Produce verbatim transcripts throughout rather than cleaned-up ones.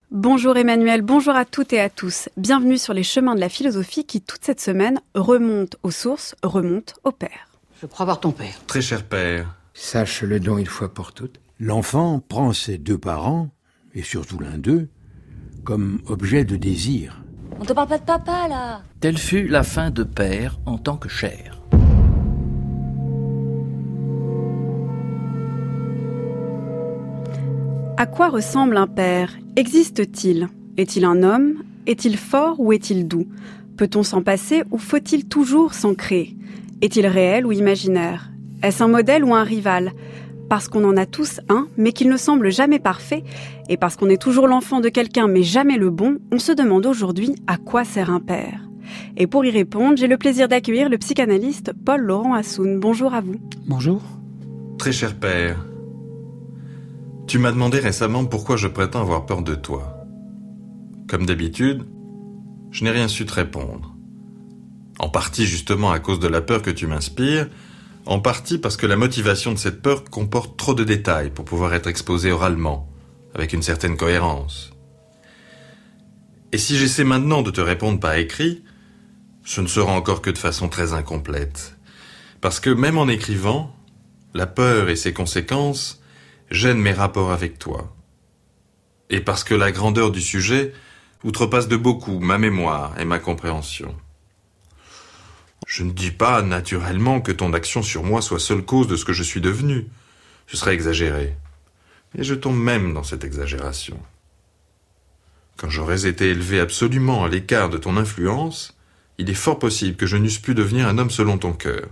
Bonjour Emmanuel, bonjour à toutes et à tous. Bienvenue sur les chemins de la philosophie qui, toute cette semaine, remontent aux sources, remontent au père. Je crois voir ton père. Très cher père. Sache-le donc une fois pour toutes. L'enfant prend ses deux parents, et surtout l'un d'eux, comme objet de désir. On te parle pas de papa, là. Telle fut la fin de père en tant que chair. À quoi ressemble un père ? Existe-t-il ? Est-il un homme ? Est-il fort ou est-il doux ? Peut-on s'en passer ou faut-il toujours s'en créer ? Est-il réel ou imaginaire ? Est-ce un modèle ou un rival ? Parce qu'on en a tous un, mais qu'il ne semble jamais parfait, et parce qu'on est toujours l'enfant de quelqu'un mais jamais le bon, on se demande aujourd'hui à quoi sert un père. Et pour y répondre, j'ai le plaisir d'accueillir le psychanalyste Paul-Laurent Assoun. Bonjour à vous. Bonjour. Très cher père. Tu m'as demandé récemment pourquoi je prétends avoir peur de toi. Comme d'habitude, je n'ai rien su te répondre. En partie justement à cause de la peur que tu m'inspires, en partie parce que la motivation de cette peur comporte trop de détails pour pouvoir être exposée oralement, avec une certaine cohérence. Et si j'essaie maintenant de te répondre par écrit, ce ne sera encore que de façon très incomplète. Parce que même en écrivant, la peur et ses conséquences gênent mes rapports avec toi. Et parce que la grandeur du sujet outrepasse de beaucoup ma mémoire et ma compréhension. Je ne dis pas, naturellement, que ton action sur moi soit seule cause de ce que je suis devenu. Ce serait exagéré. Et je tombe même dans cette exagération. Quand j'aurais été élevé absolument à l'écart de ton influence, il est fort possible que je n'eusse pu devenir un homme selon ton cœur.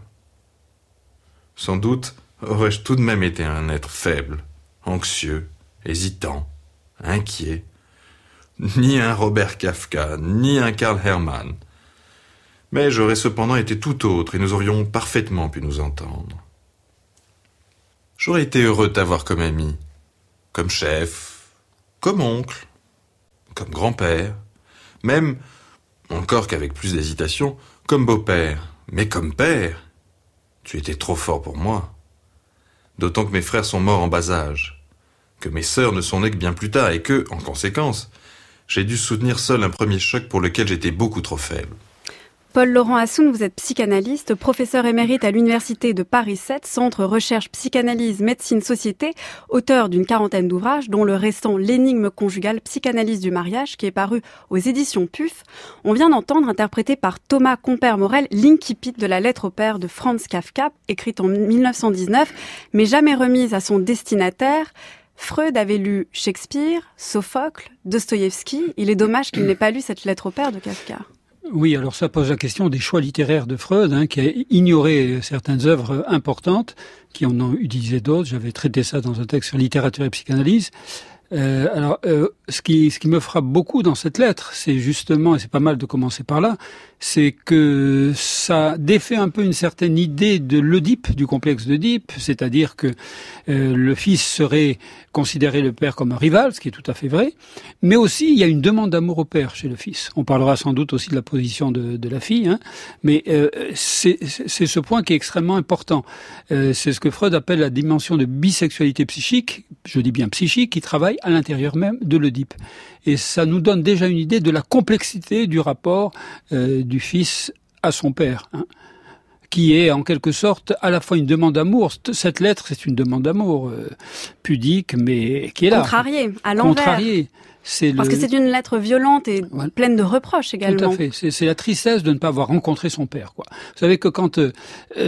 Sans doute aurais-je tout de même été un être faible, anxieux, hésitant, inquiet. Ni un Robert Kafka, ni un Karl Hermann. Mais j'aurais cependant été tout autre et nous aurions parfaitement pu nous entendre. J'aurais été heureux de t'avoir comme ami, comme chef, comme oncle, comme grand-père, même, encore qu'avec plus d'hésitation, comme beau-père, mais comme père. Tu étais trop fort pour moi. D'autant que mes frères sont morts en bas âge, que mes sœurs ne sont nées que bien plus tard et que, en conséquence, j'ai dû soutenir seul un premier choc pour lequel j'étais beaucoup trop faible. Paul-Laurent Assoun, vous êtes psychanalyste, professeur émérite à l'Université de Paris sept, Centre Recherche Psychanalyse Médecine Société, auteur d'une quarantaine d'ouvrages, dont le récent L'énigme conjugale, psychanalyse du mariage, qui est paru aux éditions P U F. On vient d'entendre, interprété par Thomas Compère-Morel, l'incipit de la lettre au père de Franz Kafka, écrite en mille neuf cent dix-neuf, mais jamais remise à son destinataire. Freud avait lu Shakespeare, Sophocle, Dostoïevski. Il est dommage qu'il n'ait pas lu cette lettre au père de Kafka. Oui, alors ça pose la question des choix littéraires de Freud, hein, qui a ignoré certaines œuvres importantes, qui en ont utilisé d'autres. J'avais traité ça dans un texte sur littérature et psychanalyse. Euh, alors, euh, ce qui, ce qui me frappe beaucoup dans cette lettre, c'est justement, et c'est pas mal de commencer par là, c'est que ça défait un peu une certaine idée de l'Oedipe, du complexe d'Oedipe, c'est-à-dire que euh, le fils serait considéré le père comme un rival, ce qui est tout à fait vrai, mais aussi il y a une demande d'amour au père chez le fils. On parlera sans doute aussi de la position de, de la fille, hein, mais euh, c'est, c'est ce point qui est extrêmement important. Euh, c'est ce que Freud appelle la dimension de bisexualité psychique, je dis bien psychique, qui travaille à l'intérieur même de l'Oedipe. Et ça nous donne déjà une idée de la complexité du rapport euh, du fils à son père, hein, qui est en quelque sorte à la fois une demande d'amour. Cette lettre, c'est une demande d'amour euh, pudique, mais qui est là. Contrariée, à l'envers. Contrariée. C'est Parce le... que c'est une lettre violente et ouais. pleine de reproches également. Tout à fait. C'est, c'est la tristesse de ne pas avoir rencontré son père, quoi. Vous savez que quand euh,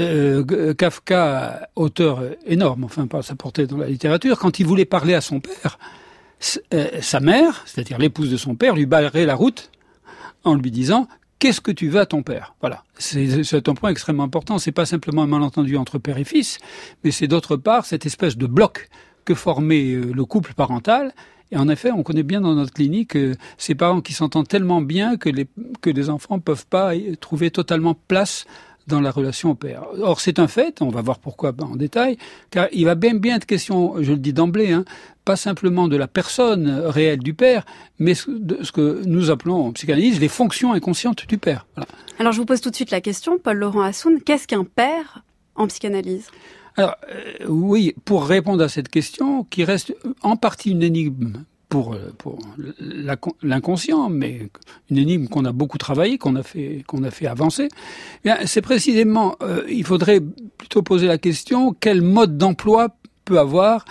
euh, Kafka, auteur énorme, enfin pas sa portée dans la littérature, quand il voulait parler à son père, euh, sa mère, c'est-à-dire l'épouse de son père, lui barrait la route en lui disant « Qu'est-ce que tu veux à ton père ?» Voilà. C'est, c'est un point extrêmement important. C'est pas simplement un malentendu entre père et fils, mais c'est d'autre part cette espèce de bloc que formait euh, le couple parental. Et en effet, on connaît bien dans notre clinique euh, ces parents qui s'entendent tellement bien que les, que les enfants ne peuvent pas trouver totalement place dans la relation au père. Or, c'est un fait, on va voir pourquoi en détail, car il va bien bien être question, je le dis d'emblée, hein, pas simplement de la personne réelle du père, mais de ce que nous appelons en psychanalyse les fonctions inconscientes du père. Voilà. Alors, je vous pose tout de suite la question, Paul-Laurent Assoun, qu'est-ce qu'un père en psychanalyse ? Alors, euh, oui, pour répondre à cette question, qui reste en partie une énigme pour, pour la, l'inconscient, mais une énigme qu'on a beaucoup travaillé, qu'on a fait, qu'on a fait avancer. Eh bien, c'est précisément, euh, il faudrait plutôt poser la question, quel mode d'emploi peut avoir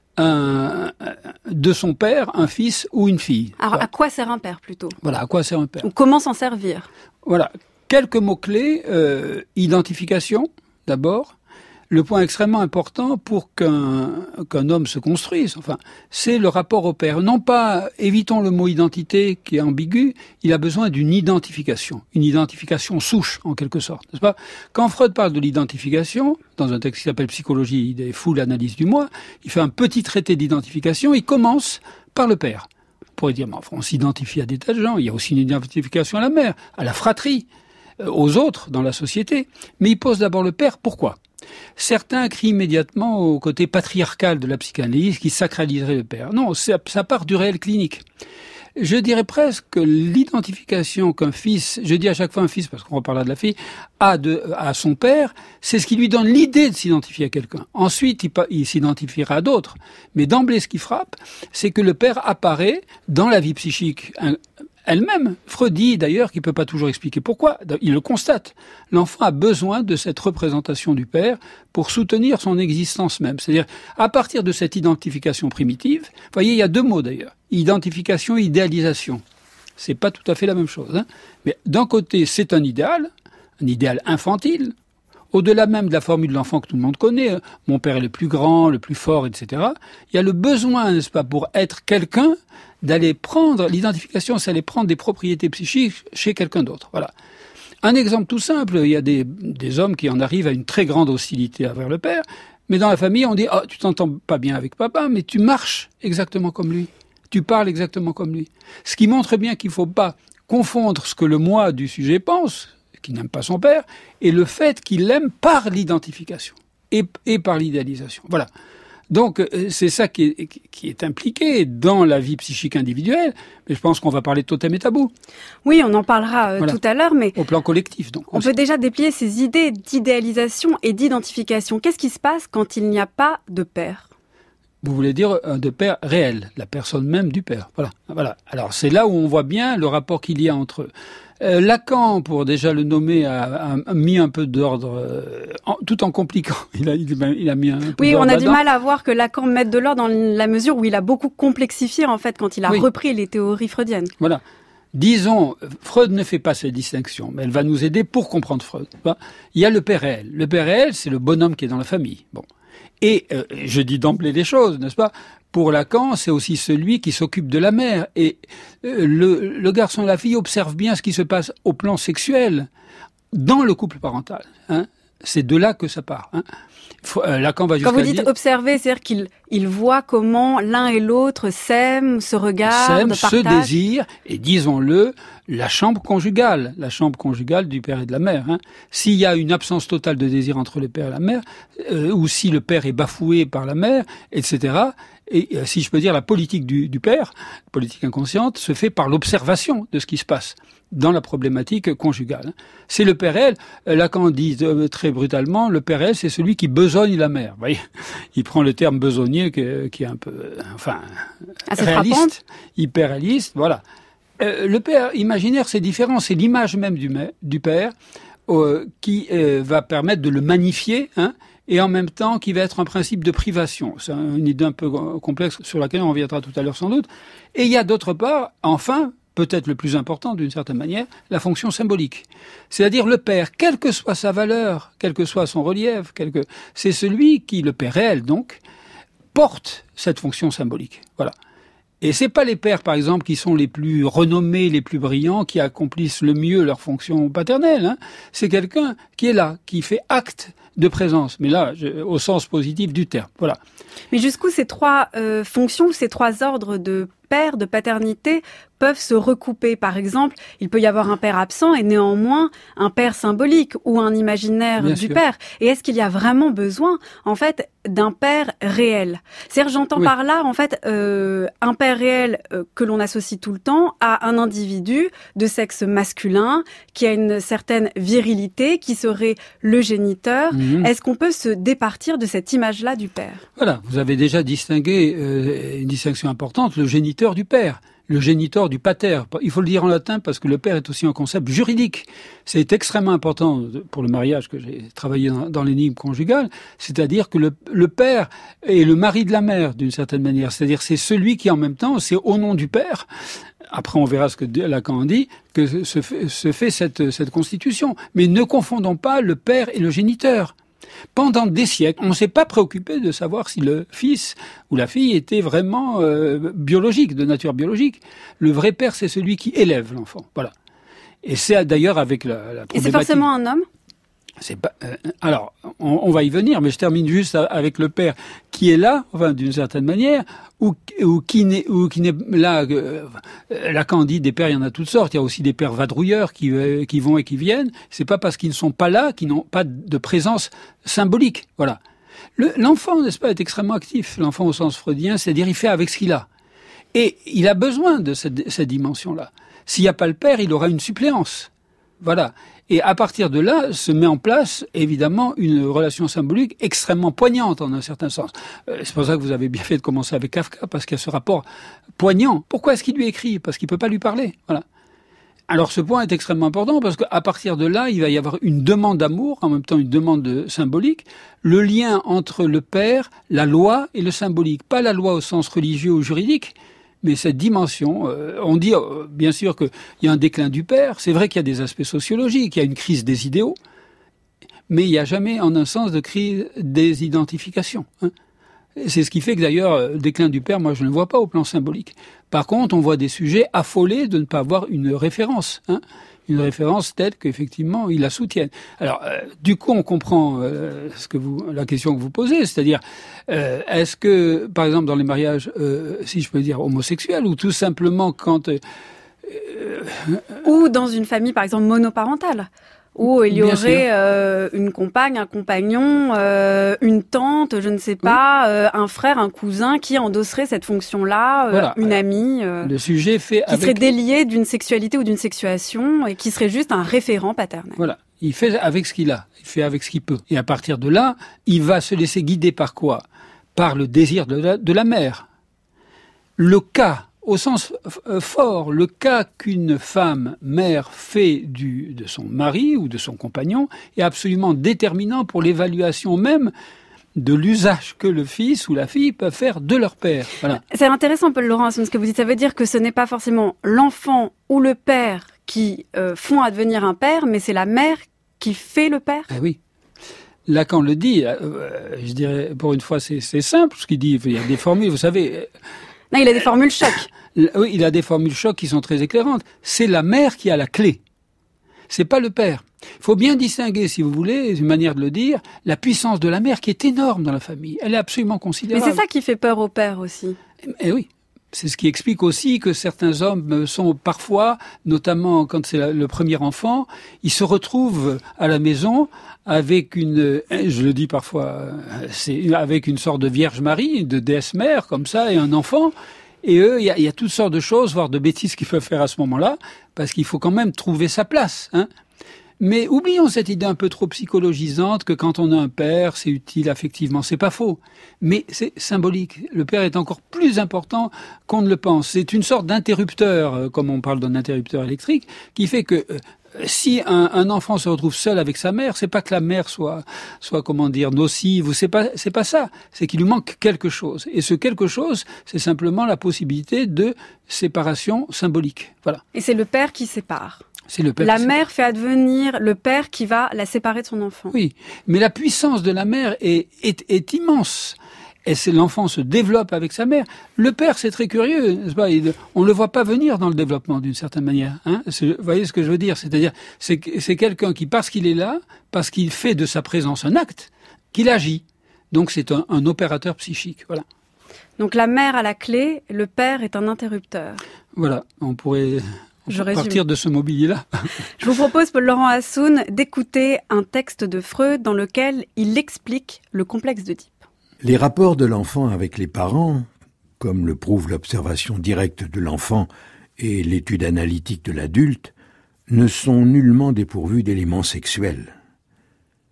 un, de son père un fils ou une fille. Alors, voilà. À quoi sert un père plutôt ? Voilà, à quoi sert un père ? Ou comment s'en servir ? Voilà, quelques mots-clés, euh, identification, d'abord. Le point extrêmement important pour qu'un, qu'un homme se construise, enfin, c'est le rapport au père. Non pas, évitons le mot identité qui est ambigu, il a besoin d'une identification, une identification souche, en quelque sorte, n'est-ce pas ? Quand Freud parle de l'identification, dans un texte qui s'appelle Psychologie des foules, analyse du moi, il fait un petit traité d'identification, il commence par le père. On pourrait dire, mais enfin, on s'identifie à des tas de gens, il y a aussi une identification à la mère, à la fratrie, aux autres dans la société, mais il pose d'abord le père, pourquoi ? Certains crient immédiatement au côté patriarcal de la psychanalyse qui sacraliserait le père. Non, ça, ça part du réel clinique. Je dirais presque que l'identification qu'un fils, je dis à chaque fois un fils parce qu'on reparlera de la fille, a de, à son père, c'est ce qui lui donne l'idée de s'identifier à quelqu'un. Ensuite, il, il s'identifiera à d'autres. Mais d'emblée, ce qui frappe, c'est que le père apparaît dans la vie psychique elle-même. Freud dit d'ailleurs qu'il ne peut pas toujours expliquer pourquoi. Il le constate. L'enfant a besoin de cette représentation du père pour soutenir son existence même. C'est-à-dire, à partir de cette identification primitive, vous voyez, il y a deux mots d'ailleurs. Identification et idéalisation. C'est pas tout à fait la même chose, hein. Mais d'un côté, c'est un idéal, un idéal infantile, au-delà même de la formule de l'enfant que tout le monde connaît, hein. Mon père est le plus grand, le plus fort, et cetera. Il y a le besoin, n'est-ce pas, pour être quelqu'un, d'aller prendre, l'identification, c'est aller prendre des propriétés psychiques chez quelqu'un d'autre. Voilà. Un exemple tout simple, il y a des, des hommes qui en arrivent à une très grande hostilité envers le père, mais dans la famille, on dit « Oh, tu t'entends pas bien avec papa, mais tu marches exactement comme lui. Tu parles exactement comme lui. » Ce qui montre bien qu'il ne faut pas confondre ce que le moi du sujet pense, qui n'aime pas son père, et le fait qu'il l'aime par l'identification et, et par l'idéalisation. Voilà. Donc, c'est ça qui est, qui est impliqué dans la vie psychique individuelle, mais je pense qu'on va parler de totem et tabou. Oui, on en parlera euh, voilà. tout à l'heure, mais... Au plan collectif, donc. On aussi. Peut déjà déplier ces idées d'idéalisation et d'identification. Qu'est-ce qui se passe quand il n'y a pas de père ? Vous voulez dire euh, de père réel, la personne même du père. Voilà. Voilà. Alors, c'est là où on voit bien le rapport qu'il y a entre... Euh, Lacan, pour déjà le nommer, a, a mis un peu d'ordre, euh, en, tout en compliquant. Il a, il, il a mis un peu oui, d'ordre. Oui, on a là-dedans. du mal à voir que Lacan mette de l'ordre dans la mesure où il a beaucoup complexifié, en fait, quand il a oui. repris les théories freudiennes. Voilà. Disons, Freud ne fait pas cette distinction, mais elle va nous aider pour comprendre Freud. Il y a le père réel. Le père réel, c'est le bonhomme qui est dans la famille. Bon. Et euh, je dis d'emblée les choses, n'est-ce pas ? Pour Lacan, c'est aussi celui qui s'occupe de la mère. Et euh, le, le garçon et la fille observent bien ce qui se passe au plan sexuel dans le couple parental. Hein. C'est de là que ça part. Hein. Faut, euh, Lacan va jusqu'à Quand vous dites dire, observer, c'est-à-dire qu'il il voit comment l'un et l'autre s'aiment, se regardent, s'aiment, se désirent, et disons-le, la chambre conjugale, la chambre conjugale du père et de la mère. Hein. S'il y a une absence totale de désir entre le père et la mère, euh, ou si le père est bafoué par la mère, et cetera, et euh, si je peux dire, la politique du, du père, la politique inconsciente, se fait par l'observation de ce qui se passe dans la problématique conjugale. C'est le père réel. Lacan dit euh, très brutalement, le père réel, c'est celui qui besogne la mère. Vous voyez, il prend le terme besogneux qui, qui est un peu, euh, enfin, assez réaliste, frappante. Hyper réaliste, voilà. Euh, le père imaginaire, c'est différent, c'est l'image même du, du père euh, qui euh, va permettre de le magnifier, hein, et en même temps qui va être un principe de privation. C'est une idée un peu complexe sur laquelle on reviendra tout à l'heure sans doute. Et il y a d'autre part, enfin, peut-être le plus important d'une certaine manière, la fonction symbolique. C'est-à-dire le père, quelle que soit sa valeur, quel que soit son relief, quel que... c'est celui qui, le père réel donc, porte cette fonction symbolique. Voilà. Et c'est pas les pères, par exemple, qui sont les plus renommés, les plus brillants, qui accomplissent le mieux leur fonction paternelle. Hein. C'est quelqu'un qui est là, qui fait acte de présence, mais là, je, au sens positif du terme. Voilà. Mais jusqu'où ces trois euh, fonctions, ces trois ordres de père, de paternité, peuvent se recouper. Par exemple, il peut y avoir un père absent et néanmoins un père symbolique ou un imaginaire Bien du sûr. père. Et est-ce qu'il y a vraiment besoin, en fait, d'un père réel ? C'est-à-dire, j'entends Oui. par là, en fait, euh, un père réel euh, que l'on associe tout le temps à un individu de sexe masculin qui a une certaine virilité, qui serait le géniteur, Mmh. Mmh. Est-ce qu'on peut se départir de cette image-là du père ? Voilà, vous avez déjà distingué euh, une distinction importante, le géniteur du père. Le géniteur du pater. Il faut le dire en latin parce que le père est aussi un concept juridique. C'est extrêmement important pour le mariage que j'ai travaillé dans, dans l'énigme conjugale. C'est-à-dire que le, le père est le mari de la mère d'une certaine manière. C'est-à-dire c'est celui qui en même temps, c'est au nom du père. Après, on verra ce que Lacan dit, que se fait, se fait cette, cette constitution. Mais ne confondons pas le père et le géniteur. Pendant des siècles, on ne s'est pas préoccupé de savoir si le fils ou la fille était vraiment euh, biologique, de nature biologique. Le vrai père, c'est celui qui élève l'enfant. Voilà. Et c'est d'ailleurs avec la, la problématique... Et c'est forcément un homme ? C'est pas, euh, alors, on, on va y venir, mais je termine juste avec le père qui est là, enfin, d'une certaine manière, ou, ou qui n'est, ou qui n'est là. Euh, Lacan dit des pères, il y en a toutes sortes. Il y a aussi des pères vadrouilleurs qui, euh, qui vont et qui viennent. C'est pas parce qu'ils ne sont pas là qu'ils n'ont pas de présence symbolique. Voilà. Le, l'enfant, n'est-ce pas, est extrêmement actif. L'enfant au sens freudien, c'est-à-dire il fait avec ce qu'il a, et il a besoin de cette, cette dimension-là. S'il n'y a pas le père, il aura une suppléance. Voilà. Et à partir de là, se met en place, évidemment, une relation symbolique extrêmement poignante, en un certain sens. Euh, c'est pour ça que vous avez bien fait de commencer avec Kafka, parce qu'il y a ce rapport poignant. Pourquoi est-ce qu'il lui écrit ? Parce qu'il peut pas lui parler. Voilà. Alors ce point est extrêmement important, parce qu'à partir de là, il va y avoir une demande d'amour, en même temps une demande de symbolique, le lien entre le père, la loi et le symbolique. Pas la loi au sens religieux ou juridique, mais cette dimension, euh, on dit euh, bien sûr qu'il y a un déclin du père, c'est vrai qu'il y a des aspects sociologiques, il y a une crise des idéaux, mais il n'y a jamais en un sens de crise des identifications. Hein. C'est ce qui fait que d'ailleurs, le déclin du père, moi je ne le vois pas au plan symbolique. Par contre, on voit des sujets affolés de ne pas avoir une référence, hein. Une référence telle qu'effectivement, ils la soutiennent. Alors, euh, du coup, on comprend euh, ce que vous, la question que vous posez, c'est-à-dire, euh, est-ce que, par exemple, dans les mariages, euh, si je peux dire, homosexuels, ou tout simplement quand... Euh, euh, ou dans une famille, par exemple, monoparentale, où il y aurait euh, une compagne, un compagnon, euh, une tante, je ne sais pas, oui. euh, un frère, un cousin qui endosserait cette fonction-là, euh, voilà. une amie, euh, le sujet fait qui avec... serait déliée d'une sexualité ou d'une sexuation et qui serait juste un référent paternel. Voilà, il fait avec ce qu'il a, il fait avec ce qu'il peut. Et à partir de là, il va se laisser guider par quoi ? Par le désir de la, de la mère. Le cas... Au sens fort, le cas qu'une femme mère fait du, de son mari ou de son compagnon est absolument déterminant pour l'évaluation même de l'usage que le fils ou la fille peuvent faire de leur père. Voilà. C'est intéressant, Paul Laurent, ce que vous dites. Ça veut dire que ce n'est pas forcément l'enfant ou le père qui euh, font advenir un père, mais c'est la mère qui fait le père. Ah oui. Lacan le dit, euh, je dirais, pour une fois, c'est, c'est simple ce qu'il dit. Il y a des formules, vous savez... Non, il a des formules choc. Oui, il a des formules choc qui sont très éclairantes. C'est la mère qui a la clé. C'est pas le père. Il faut bien distinguer, si vous voulez, une manière de le dire, la puissance de la mère qui est énorme dans la famille. Elle est absolument considérable. Mais c'est ça qui fait peur au père aussi. Eh oui. C'est ce qui explique aussi que certains hommes sont parfois, notamment quand c'est le premier enfant, ils se retrouvent à la maison avec une, je le dis parfois, c'est avec une sorte de Vierge Marie, de déesse mère comme ça, et un enfant. Et eux, il y a, y a toutes sortes de choses, voire de bêtises qu'ils peuvent faire à ce moment-là, parce qu'il faut quand même trouver sa place, hein. Mais oublions cette idée un peu trop psychologisante que quand on a un père, c'est utile affectivement. C'est pas faux, mais c'est symbolique. Le père est encore plus important qu'on ne le pense. C'est une sorte d'interrupteur, comme on parle d'un interrupteur électrique, qui fait que euh, si un, un enfant se retrouve seul avec sa mère, c'est pas que la mère soit, soit comment dire, nocive, ou c'est pas, c'est pas ça. C'est qu'il lui manque quelque chose. Et ce quelque chose, c'est simplement la possibilité de séparation symbolique. Voilà. Et c'est le père qui sépare. C'est le père la mère fait advenir le père qui va la séparer de son enfant. Oui, mais la puissance de la mère est, est, est immense. Et c'est l'enfant se développe avec sa mère. Le père, c'est très curieux, n'est-ce pas ? Il, on le voit pas venir dans le développement d'une certaine manière. Hein, vous voyez ce que je veux dire ? C'est-à-dire, c'est, c'est quelqu'un qui, parce qu'il est là, parce qu'il fait de sa présence un acte, qu'il agit. Donc c'est un, un opérateur psychique. Voilà. Donc la mère a la clé, le père est un interrupteur. Voilà, on pourrait... Je partir de ce mobilier-là. Je vous propose, Paul Laurent Assoun, d'écouter un texte de Freud dans lequel il explique le complexe d'Oedipe. Les rapports de l'enfant avec les parents, comme le prouve l'observation directe de l'enfant et l'étude analytique de l'adulte, ne sont nullement dépourvus d'éléments sexuels.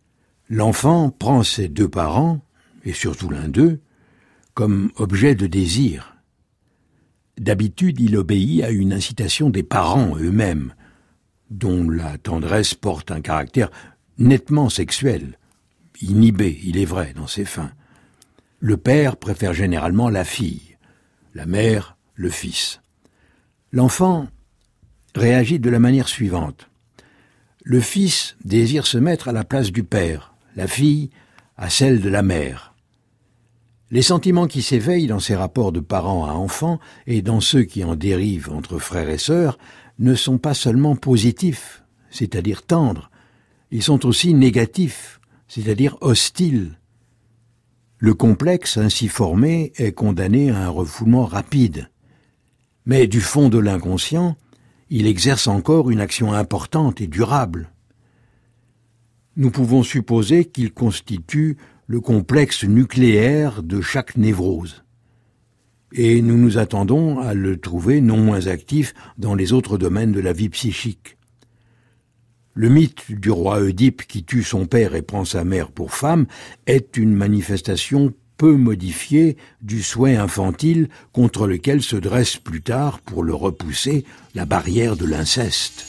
L'enfant prend ses deux parents, et surtout l'un d'eux, comme objet de désir. D'habitude, il obéit à une incitation des parents eux-mêmes, dont la tendresse porte un caractère nettement sexuel, inhibé, il est vrai, dans ses fins. Le père préfère généralement la fille, la mère, le fils. L'enfant réagit de la manière suivante. Le fils désire se mettre à la place du père, la fille à celle de la mère. Les sentiments qui s'éveillent dans ces rapports de parents à enfants et dans ceux qui en dérivent entre frères et sœurs ne sont pas seulement positifs, c'est-à-dire tendres, ils sont aussi négatifs, c'est-à-dire hostiles. Le complexe ainsi formé est condamné à un refoulement rapide. Mais du fond de l'inconscient, il exerce encore une action importante et durable. Nous pouvons supposer qu'il constitue le complexe nucléaire de chaque névrose. Et nous nous attendons à le trouver non moins actif dans les autres domaines de la vie psychique. Le mythe du roi Oedipe qui tue son père et prend sa mère pour femme est une manifestation peu modifiée du souhait infantile contre lequel se dresse plus tard, pour le repousser, la barrière de l'inceste.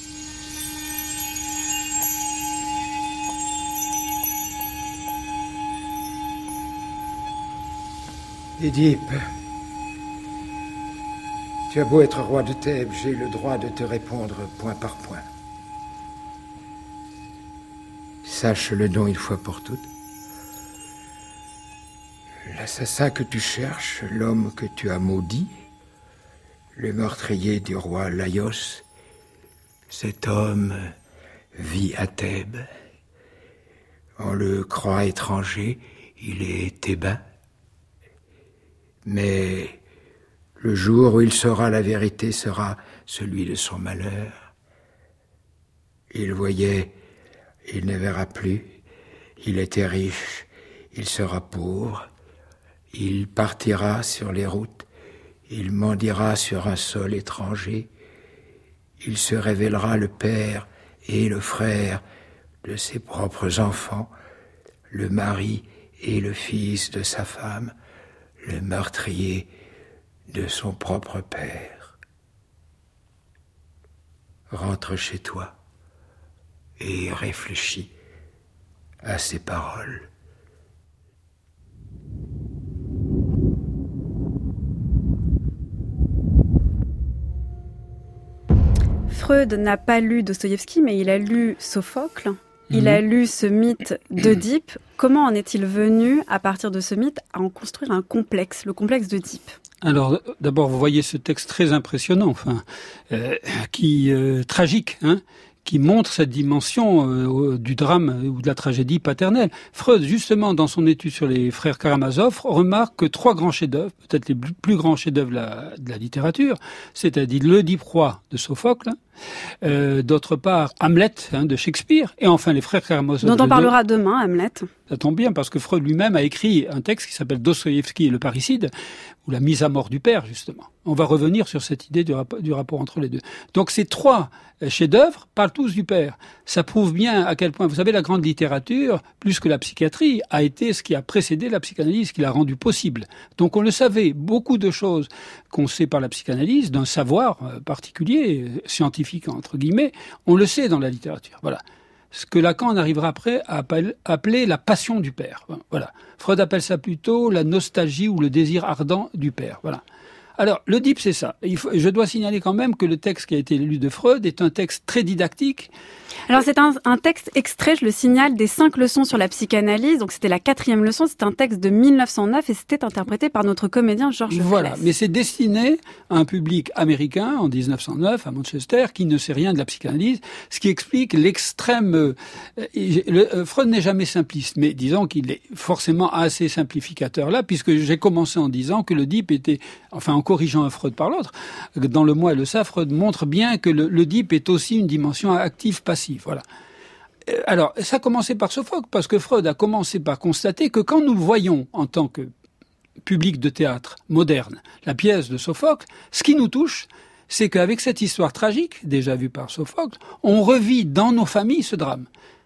Édipe, tu as beau être roi de Thèbes, j'ai le droit de te répondre point par point. Sache-le donc une fois pour toutes. L'assassin que tu cherches, l'homme que tu as maudit, le meurtrier du roi Laios, cet homme vit à Thèbes. On le croit étranger, il est thébain. Mais le jour où il saura la vérité sera celui de son malheur. Il voyait, il ne verra plus. Il était riche, il sera pauvre. Il partira sur les routes. Il mendiera sur un sol étranger. Il se révélera le père et le frère de ses propres enfants, le mari et le fils de sa femme, le meurtrier de son propre père. Rentre chez toi et réfléchis à ces paroles. Freud n'a pas lu Dostoïevski, mais il a lu Sophocle. Il mmh. a lu ce mythe d'Oedipe. Comment en est-il venu, à partir de ce mythe, à en construire un complexe, le complexe d'Oedipe ? Alors, d'abord, vous voyez ce texte très impressionnant, enfin, euh, qui euh, tragique, hein, qui montre cette dimension euh, du drame ou de la tragédie paternelle. Freud, justement, dans son étude sur les frères Karamazov, remarque que trois grands chefs-d'œuvre, peut-être les plus grands chefs-d'œuvre de la, de la littérature, c'est-à-dire l'Oedipe roi de Sophocle, euh, d'autre part Hamlet hein, de Shakespeare, et enfin les frères Karamazov. Dont on parlera demain, Hamlet. Ça tombe bien, parce que Freud lui-même a écrit un texte qui s'appelle Dostoïevski et le parricide, ou la mise à mort du père, justement. On va revenir sur cette idée du, rap- du rapport entre les deux. Donc ces trois chefs-d'œuvre parlent tous du père. Ça prouve bien à quel point, vous savez, la grande littérature, plus que la psychiatrie, a été ce qui a précédé la psychanalyse, qui l'a rendu possible. Donc on le savait, beaucoup de choses qu'on sait par la psychanalyse, d'un savoir particulier, scientifique entre guillemets, on le sait dans la littérature. Voilà. Ce que Lacan arrivera après à appeler la passion du père. Voilà. Freud appelle ça plutôt la nostalgie ou le désir ardent du père. Voilà. Alors, l'Oedipe, c'est ça. Il faut, je dois signaler quand même que le texte qui a été lu de Freud est un texte très didactique. Alors, c'est un, un texte extrait, je le signale, des cinq leçons sur la psychanalyse. Donc, c'était la quatrième leçon. C'était un texte de mille neuf cent neuf et c'était interprété par notre comédien Georges Voilà. Fles. Mais c'est destiné à un public américain en dix-neuf cent neuf, à Manchester, qui ne sait rien de la psychanalyse, ce qui explique l'extrême... Euh, le, euh, Freud n'est jamais simpliste, mais disons qu'il est forcément assez simplificateur là, puisque j'ai commencé en disant que l'Oedipe était... Enfin, en corrigeant un Freud par l'autre, dans Le Moi et le Ça, Freud montre bien que le, l'Oedipe est aussi une dimension active-passive. Voilà. Alors, ça a commencé par Sophocle, parce que Freud a commencé par constater que quand nous voyons, en tant que public de théâtre moderne, la pièce de Sophocle, ce qui nous touche, c'est qu'avec cette histoire tragique, déjà vue par Sophocle, on revit dans nos familles ce drame.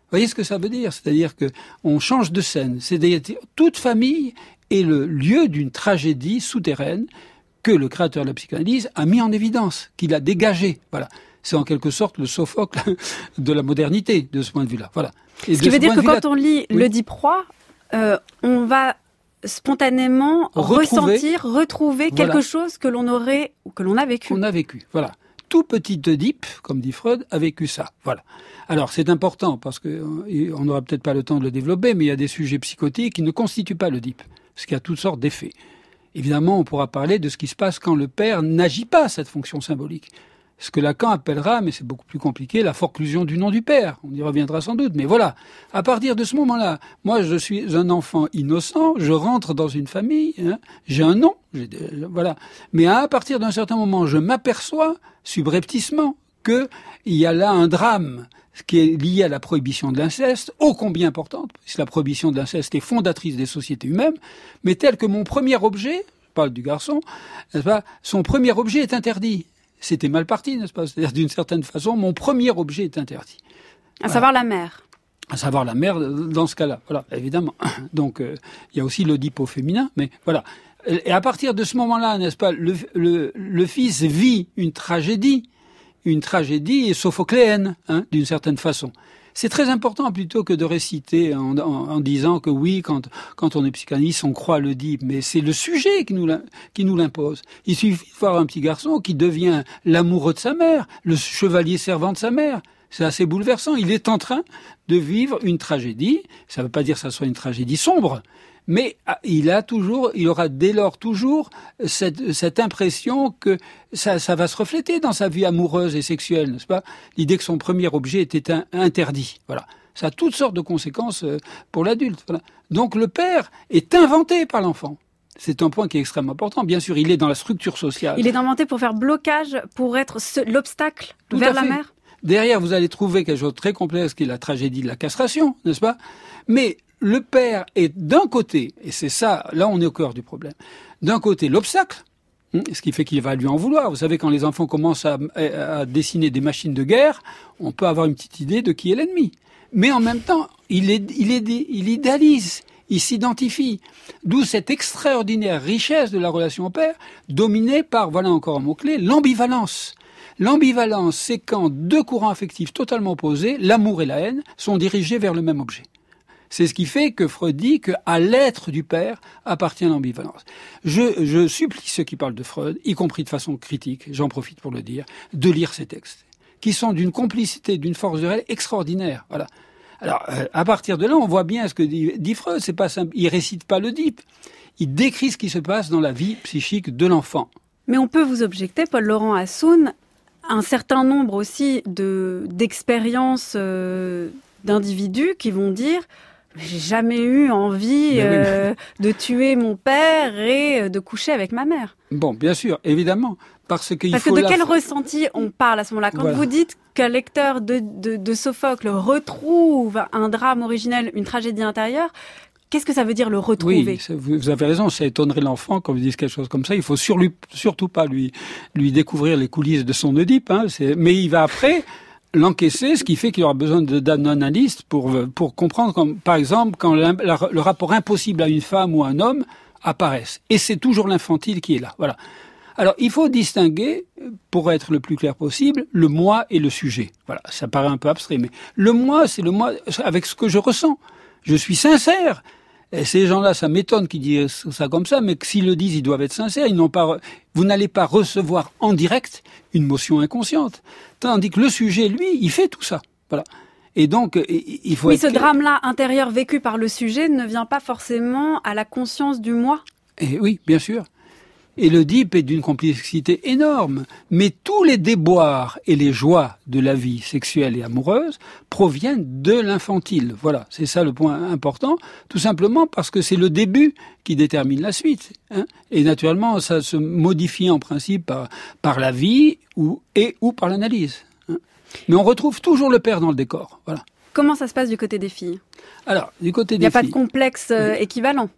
voyez ce que ça veut dire? C'est-à-dire que on change de scène. C'est-à-dire toute famille est le lieu d'une tragédie souterraine que le créateur de la psychanalyse a mis en évidence, qu'il a dégagé. Voilà. C'est en quelque sorte le Sophocle de la modernité, de ce point de vue-là. Voilà. Et ce qui veut dire que quand on lit oui. l'Oedipe roi, euh, on va spontanément retrouver, ressentir, retrouver voilà. quelque chose que l'on aurait, ou que l'on a vécu. On a vécu, voilà. Tout petit Oedipe, comme dit Freud, a vécu ça. Voilà. Alors c'est important parce que on n'aura peut-être pas le temps de le développer, mais il y a des sujets psychotiques qui ne constituent pas l'Oedipe, parce qu'il y a toutes sortes d'effets. Évidemment, on pourra parler de ce qui se passe quand le père n'agit pas à cette fonction symbolique. Ce que Lacan appellera, mais c'est beaucoup plus compliqué, la forclusion du nom du père. On y reviendra sans doute, mais voilà. À partir de ce moment-là, moi je suis un enfant innocent, je rentre dans une famille, hein, j'ai un nom, j'ai, voilà. Mais à partir d'un certain moment, je m'aperçois, subrepticement, qu'il y a là un drame qui est lié à la prohibition de l'inceste, ô combien importante, puisque la prohibition de l'inceste est fondatrice des sociétés humaines, mais tel que mon premier objet, je parle du garçon, n'est-ce pas, son premier objet est interdit. C'était mal parti, n'est-ce pas? C'est-à-dire, d'une certaine façon, mon premier objet est interdit. À voilà. savoir la mère. À savoir la mère, dans ce cas-là. Voilà, évidemment. Donc, euh, il y a aussi l'Oedipe au féminin, mais voilà. Et à partir de ce moment-là, n'est-ce pas, le, le, le fils vit une tragédie, une tragédie sophocléenne, hein, d'une certaine façon. C'est très important plutôt que de réciter en, en, en disant que oui, quand, quand on est psychanalyste, on croit l'Oedipe, mais c'est le sujet qui nous, qui nous l'impose. Il suffit de voir un petit garçon qui devient l'amoureux de sa mère, le chevalier servant de sa mère. C'est assez bouleversant. Il est en train de vivre une tragédie. Ça ne veut pas dire que ça soit une tragédie sombre, mais il a toujours, il aura dès lors toujours cette, cette impression que ça, ça va se refléter dans sa vie amoureuse et sexuelle, n'est-ce pas? L'idée que son premier objet était un, interdit. Voilà. Ça a toutes sortes de conséquences pour l'adulte. Voilà. Donc le père est inventé par l'enfant. C'est un point qui est extrêmement important. Bien sûr, il est dans la structure sociale. Il est inventé pour faire blocage, pour être ce, l'obstacle Tout vers la mère. Derrière, vous allez trouver quelque chose de très complexe qui est la tragédie de la castration, n'est-ce pas? Mais le père est d'un côté, et c'est ça, là on est au cœur du problème, d'un côté l'obstacle, ce qui fait qu'il va lui en vouloir. Vous savez, quand les enfants commencent à, à dessiner des machines de guerre, on peut avoir une petite idée de qui est l'ennemi. Mais en même temps, il, est, il, est, il idéalise, il s'identifie. D'où cette extraordinaire richesse de la relation au père, dominée par, voilà encore un mot-clé, l'ambivalence. L'ambivalence, c'est quand deux courants affectifs totalement opposés, l'amour et la haine, sont dirigés vers le même objet. C'est ce qui fait que Freud dit qu'à l'être du père appartient l'ambivalence. Je, je supplie ceux qui parlent de Freud, y compris de façon critique, j'en profite pour le dire, de lire ces textes, qui sont d'une complicité, d'une force de réel extraordinaire. Voilà. Alors, euh, à partir de là, on voit bien ce que dit, dit Freud. C'est pas simple. Il récite pas l'Oedipe. Il décrit ce qui se passe dans la vie psychique de l'enfant. Mais on peut vous objecter, Paul-Laurent Assoun, un certain nombre aussi de d'expériences euh, d'individus qui vont dire j'ai jamais eu envie euh, de tuer mon père et de coucher avec ma mère. Bon, bien sûr, évidemment, parce qu'il parce faut. Parce que de la... quel ressenti on parle à ce moment-là quand voilà. Vous dites qu'un lecteur de, de, de Sophocle retrouve un drame originel, une tragédie intérieure. Qu'est-ce que ça veut dire le retrouver? Oui, vous avez raison, ça étonnerait l'enfant quand vous dites quelque chose comme ça. Il faut sur lui, surtout pas lui, lui découvrir les coulisses de son Oedipe, hein, c'est, mais il va après l'encaisser, ce qui fait qu'il aura besoin de, d'un analyste pour, pour comprendre, comme, par exemple, quand la, la, le rapport impossible à une femme ou à un homme apparaissent. Et c'est toujours l'infantile qui est là. Voilà. Alors, il faut distinguer, pour être le plus clair possible, le moi et le sujet. Voilà, ça paraît un peu abstrait, mais le moi, c'est le moi avec ce que je ressens. Je suis sincère. Et ces gens-là, ça m'étonne qu'ils disent ça comme ça, mais que s'ils le disent, ils doivent être sincères. Ils n'ont pas, vous n'allez pas recevoir en direct une motion inconsciente. Tandis que le sujet, lui, il fait tout ça. Voilà. Et donc, il faut oui, être ce clair. drame-là intérieur vécu par le sujet ne vient pas forcément à la conscience du moi. Et oui, bien sûr. Et l'Oedipe est d'une complexité énorme. Mais tous les déboires et les joies de la vie sexuelle et amoureuse proviennent de l'infantile. Voilà, c'est ça le point important. Tout simplement parce que c'est le début qui détermine la suite. Hein. Et naturellement, ça se modifie en principe par, par la vie ou, et ou par l'analyse. Hein. Mais on retrouve toujours le père dans le décor. Voilà. Comment ça se passe du côté des filles? Alors, du côté des filles... Il n'y a pas de complexe euh, oui. équivalent?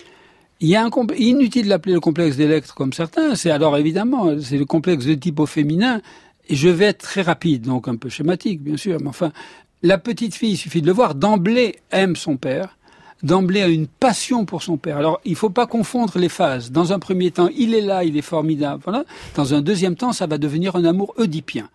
Il y a un complexe, inutile de l'appeler le complexe d'Electre comme certains, c'est alors évidemment, c'est le complexe de type au féminin, et je vais être très rapide, donc un peu schématique, bien sûr, mais enfin, La petite fille, il suffit de le voir, d'emblée aime son père, d'emblée a une passion pour son père. Alors, il ne faut pas confondre les phases. Dans un premier temps, il est là, il est formidable. Voilà. Dans un deuxième temps, ça va devenir un amour oedipien.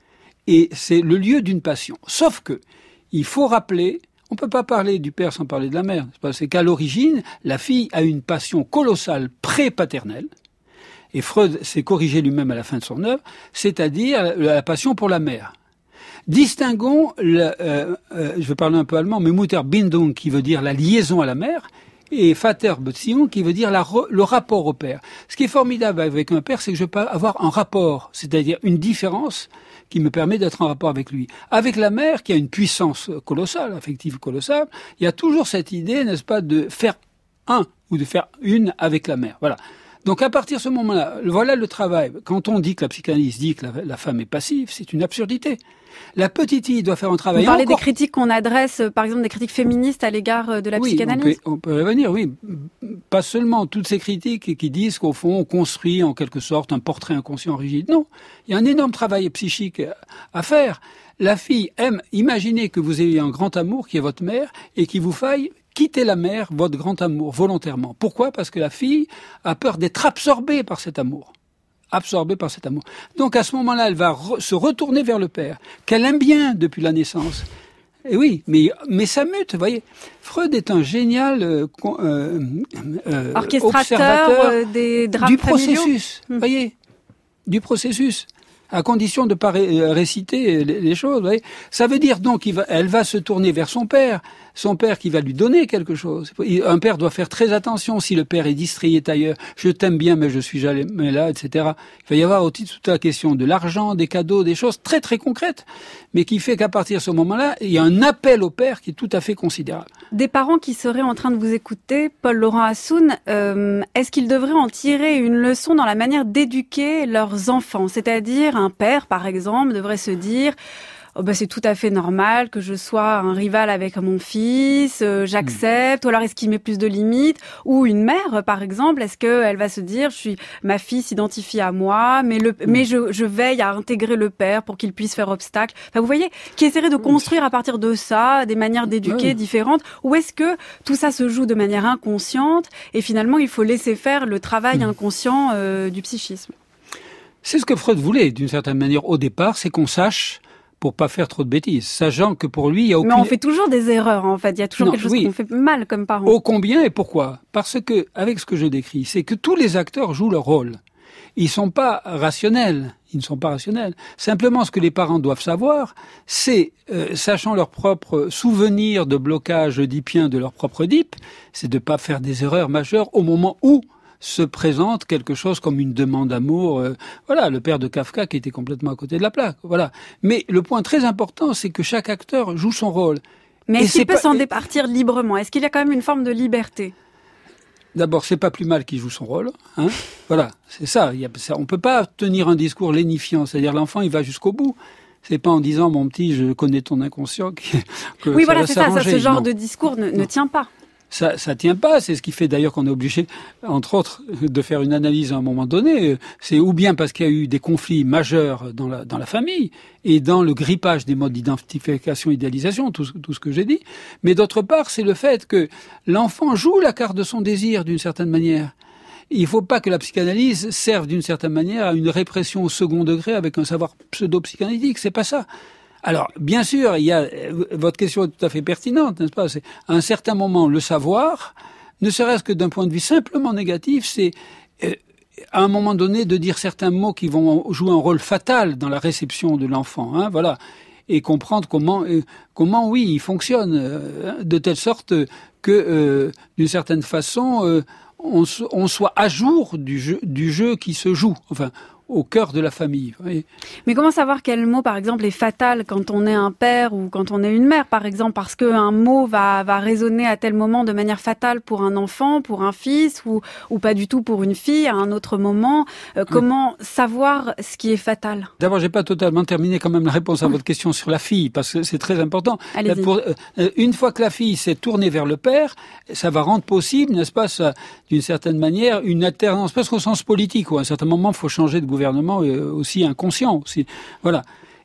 Et c'est le lieu d'une passion. Sauf que, il faut rappeler, on ne peut pas parler du père sans parler de la mère. C'est qu'à l'origine, la fille a une passion colossale pré-paternelle. Et Freud s'est corrigé lui-même à la fin de son œuvre, c'est-à-dire la passion pour la mère. Distinguons, le, euh, euh, je vais parler un peu allemand, mais Mutterbindung qui veut dire la liaison à la mère, et Vaterbeziehung qui veut dire la, le rapport au père. Ce qui est formidable avec un père, c'est que je peux avoir un rapport, c'est-à-dire une différence qui me permet d'être en rapport avec lui. Avec la mère, qui a une puissance colossale, affective colossale, il y a toujours cette idée, n'est-ce pas, de faire un ou de faire une avec la mère. Voilà. Donc à partir de ce moment-là, voilà le travail. Quand on dit que la psychanalyse dit que la, la femme est passive, c'est une absurdité. La petite fille doit faire un travail. Vous parlez encore... des critiques qu'on adresse, par exemple des critiques féministes à l'égard de la oui, psychanalyse. On peut, on peut revenir, oui. Pas seulement toutes ces critiques qui disent qu'au fond on construit en quelque sorte un portrait inconscient rigide. Non, il y a un énorme travail psychique à faire. La fille aime, imaginez que vous ayez un grand amour qui est votre mère et qu'il vous faille quitter la mère, votre grand amour, volontairement. Pourquoi ? Parce que la fille a peur d'être absorbée par cet amour. Absorbée par cet amour. Donc à ce moment-là, elle va re- se retourner vers le père, qu'elle aime bien depuis la naissance. Et oui, mais, mais ça mute, vous voyez. Freud est un génial euh, euh, euh, orchestrateur euh, des drames du familiaux. processus, vous voyez, du processus. À condition de ne pas ré- réciter les, les choses, vous voyez. Ça veut dire donc qu'elle va, elle va se tourner vers son père, son père qui va lui donner quelque chose. Un père doit faire très attention si le père est distrait, est ailleurs. Je t'aime bien, mais je suis jamais là, et cetera. Il va y avoir aussi toute la question de l'argent, des cadeaux, des choses très très concrètes, mais qui fait qu'à partir de ce moment-là, il y a un appel au père qui est tout à fait considérable. Des parents qui seraient en train de vous écouter, Paul-Laurent Assoun, euh, est-ce qu'ils devraient en tirer une leçon dans la manière d'éduquer leurs enfants ? C'est-à-dire, un père, par exemple, devrait se dire... Oh ben c'est tout à fait normal que je sois un rival avec mon fils, euh, j'accepte, mmh. ou alors est-ce qu'il met plus de limites ? Ou une mère, par exemple, est-ce qu'elle va se dire, je suis, ma fille s'identifie à moi, mais le, mmh. mais je, je veille à intégrer le père pour qu'il puisse faire obstacle. Enfin, vous voyez, qui essaierait de construire à partir de ça des manières d'éduquer mmh. différentes, ou est-ce que tout ça se joue de manière inconsciente et finalement il faut laisser faire le travail mmh. inconscient euh, du psychisme ? C'est ce que Freud voulait, d'une certaine manière, au départ, c'est qu'on sache pour pas faire trop de bêtises, sachant que pour lui, il y a aucune... Mais on fait toujours des erreurs, en fait. Il y a toujours non, quelque chose oui. qu'on fait mal comme parents. Ô combien et pourquoi ? Parce que, avec ce que je décris, c'est que tous les acteurs jouent leur rôle. Ils sont pas rationnels. Ils ne sont pas rationnels. Simplement, ce que les parents doivent savoir, c'est, euh, sachant leur propre souvenir de blocage oedipien de leur propre Oedipe, c'est de pas faire des erreurs majeures au moment où se présente quelque chose comme une demande d'amour. Euh, voilà, le père de Kafka qui était complètement à côté de la plaque. Voilà. Mais le point très important, c'est que chaque acteur joue son rôle. Mais est-ce qu'il peut pas... s'en départir librement ? Est-ce qu'il y a quand même une forme de liberté ? D'abord, c'est pas plus mal qu'il joue son rôle. Hein. Voilà, c'est ça. Il y a, ça. On peut pas tenir un discours lénifiant. C'est-à-dire l'enfant, il va jusqu'au bout. C'est pas en disant, mon petit, je connais ton inconscient que, que oui, ça voilà, va c'est s'arranger. ça. ça ce genre non. de discours ne, ne tient pas. Ça, ça tient pas. C'est ce qui fait d'ailleurs qu'on est obligé, entre autres, de faire une analyse à un moment donné. C'est ou bien parce qu'il y a eu des conflits majeurs dans la, dans la famille et dans le grippage des modes d'identification, idéalisation, tout, tout ce que j'ai dit. Mais d'autre part, c'est le fait que l'enfant joue la carte de son désir d'une certaine manière. Il ne faut pas que la psychanalyse serve d'une certaine manière à une répression au second degré avec un savoir pseudo-psychanalytique. C'est pas ça. Alors, bien sûr, il y a, votre question est tout à fait pertinente, n'est-ce pas ? C'est, à un certain moment, le savoir, ne serait-ce que d'un point de vue simplement négatif, c'est, euh, à un moment donné, de dire certains mots qui vont jouer un rôle fatal dans la réception de l'enfant, hein, voilà. Et comprendre comment, euh, comment, oui, il fonctionne, euh, de telle sorte que, euh, d'une certaine façon, euh, on, on soit à jour du jeu, du jeu qui se joue. Enfin, au cœur de la famille. Oui. Mais comment savoir quel mot, par exemple, est fatal quand on est un père ou quand on est une mère, par exemple, parce qu'un mot va, va résonner à tel moment de manière fatale pour un enfant, pour un fils, ou, ou pas du tout pour une fille à un autre moment. Euh, comment oui. savoir ce qui est fatal ? D'abord, j'ai pas totalement terminé quand même la réponse à votre question sur la fille, parce que c'est très important. Allez-y. Pour, euh, une fois que la fille s'est tournée vers le père, ça va rendre possible, n'est-ce pas, ça, d'une certaine manière, une alternance, presque au sens politique, où à un certain moment, il faut changer de gouvernement aussi inconscient aussi. Voilà.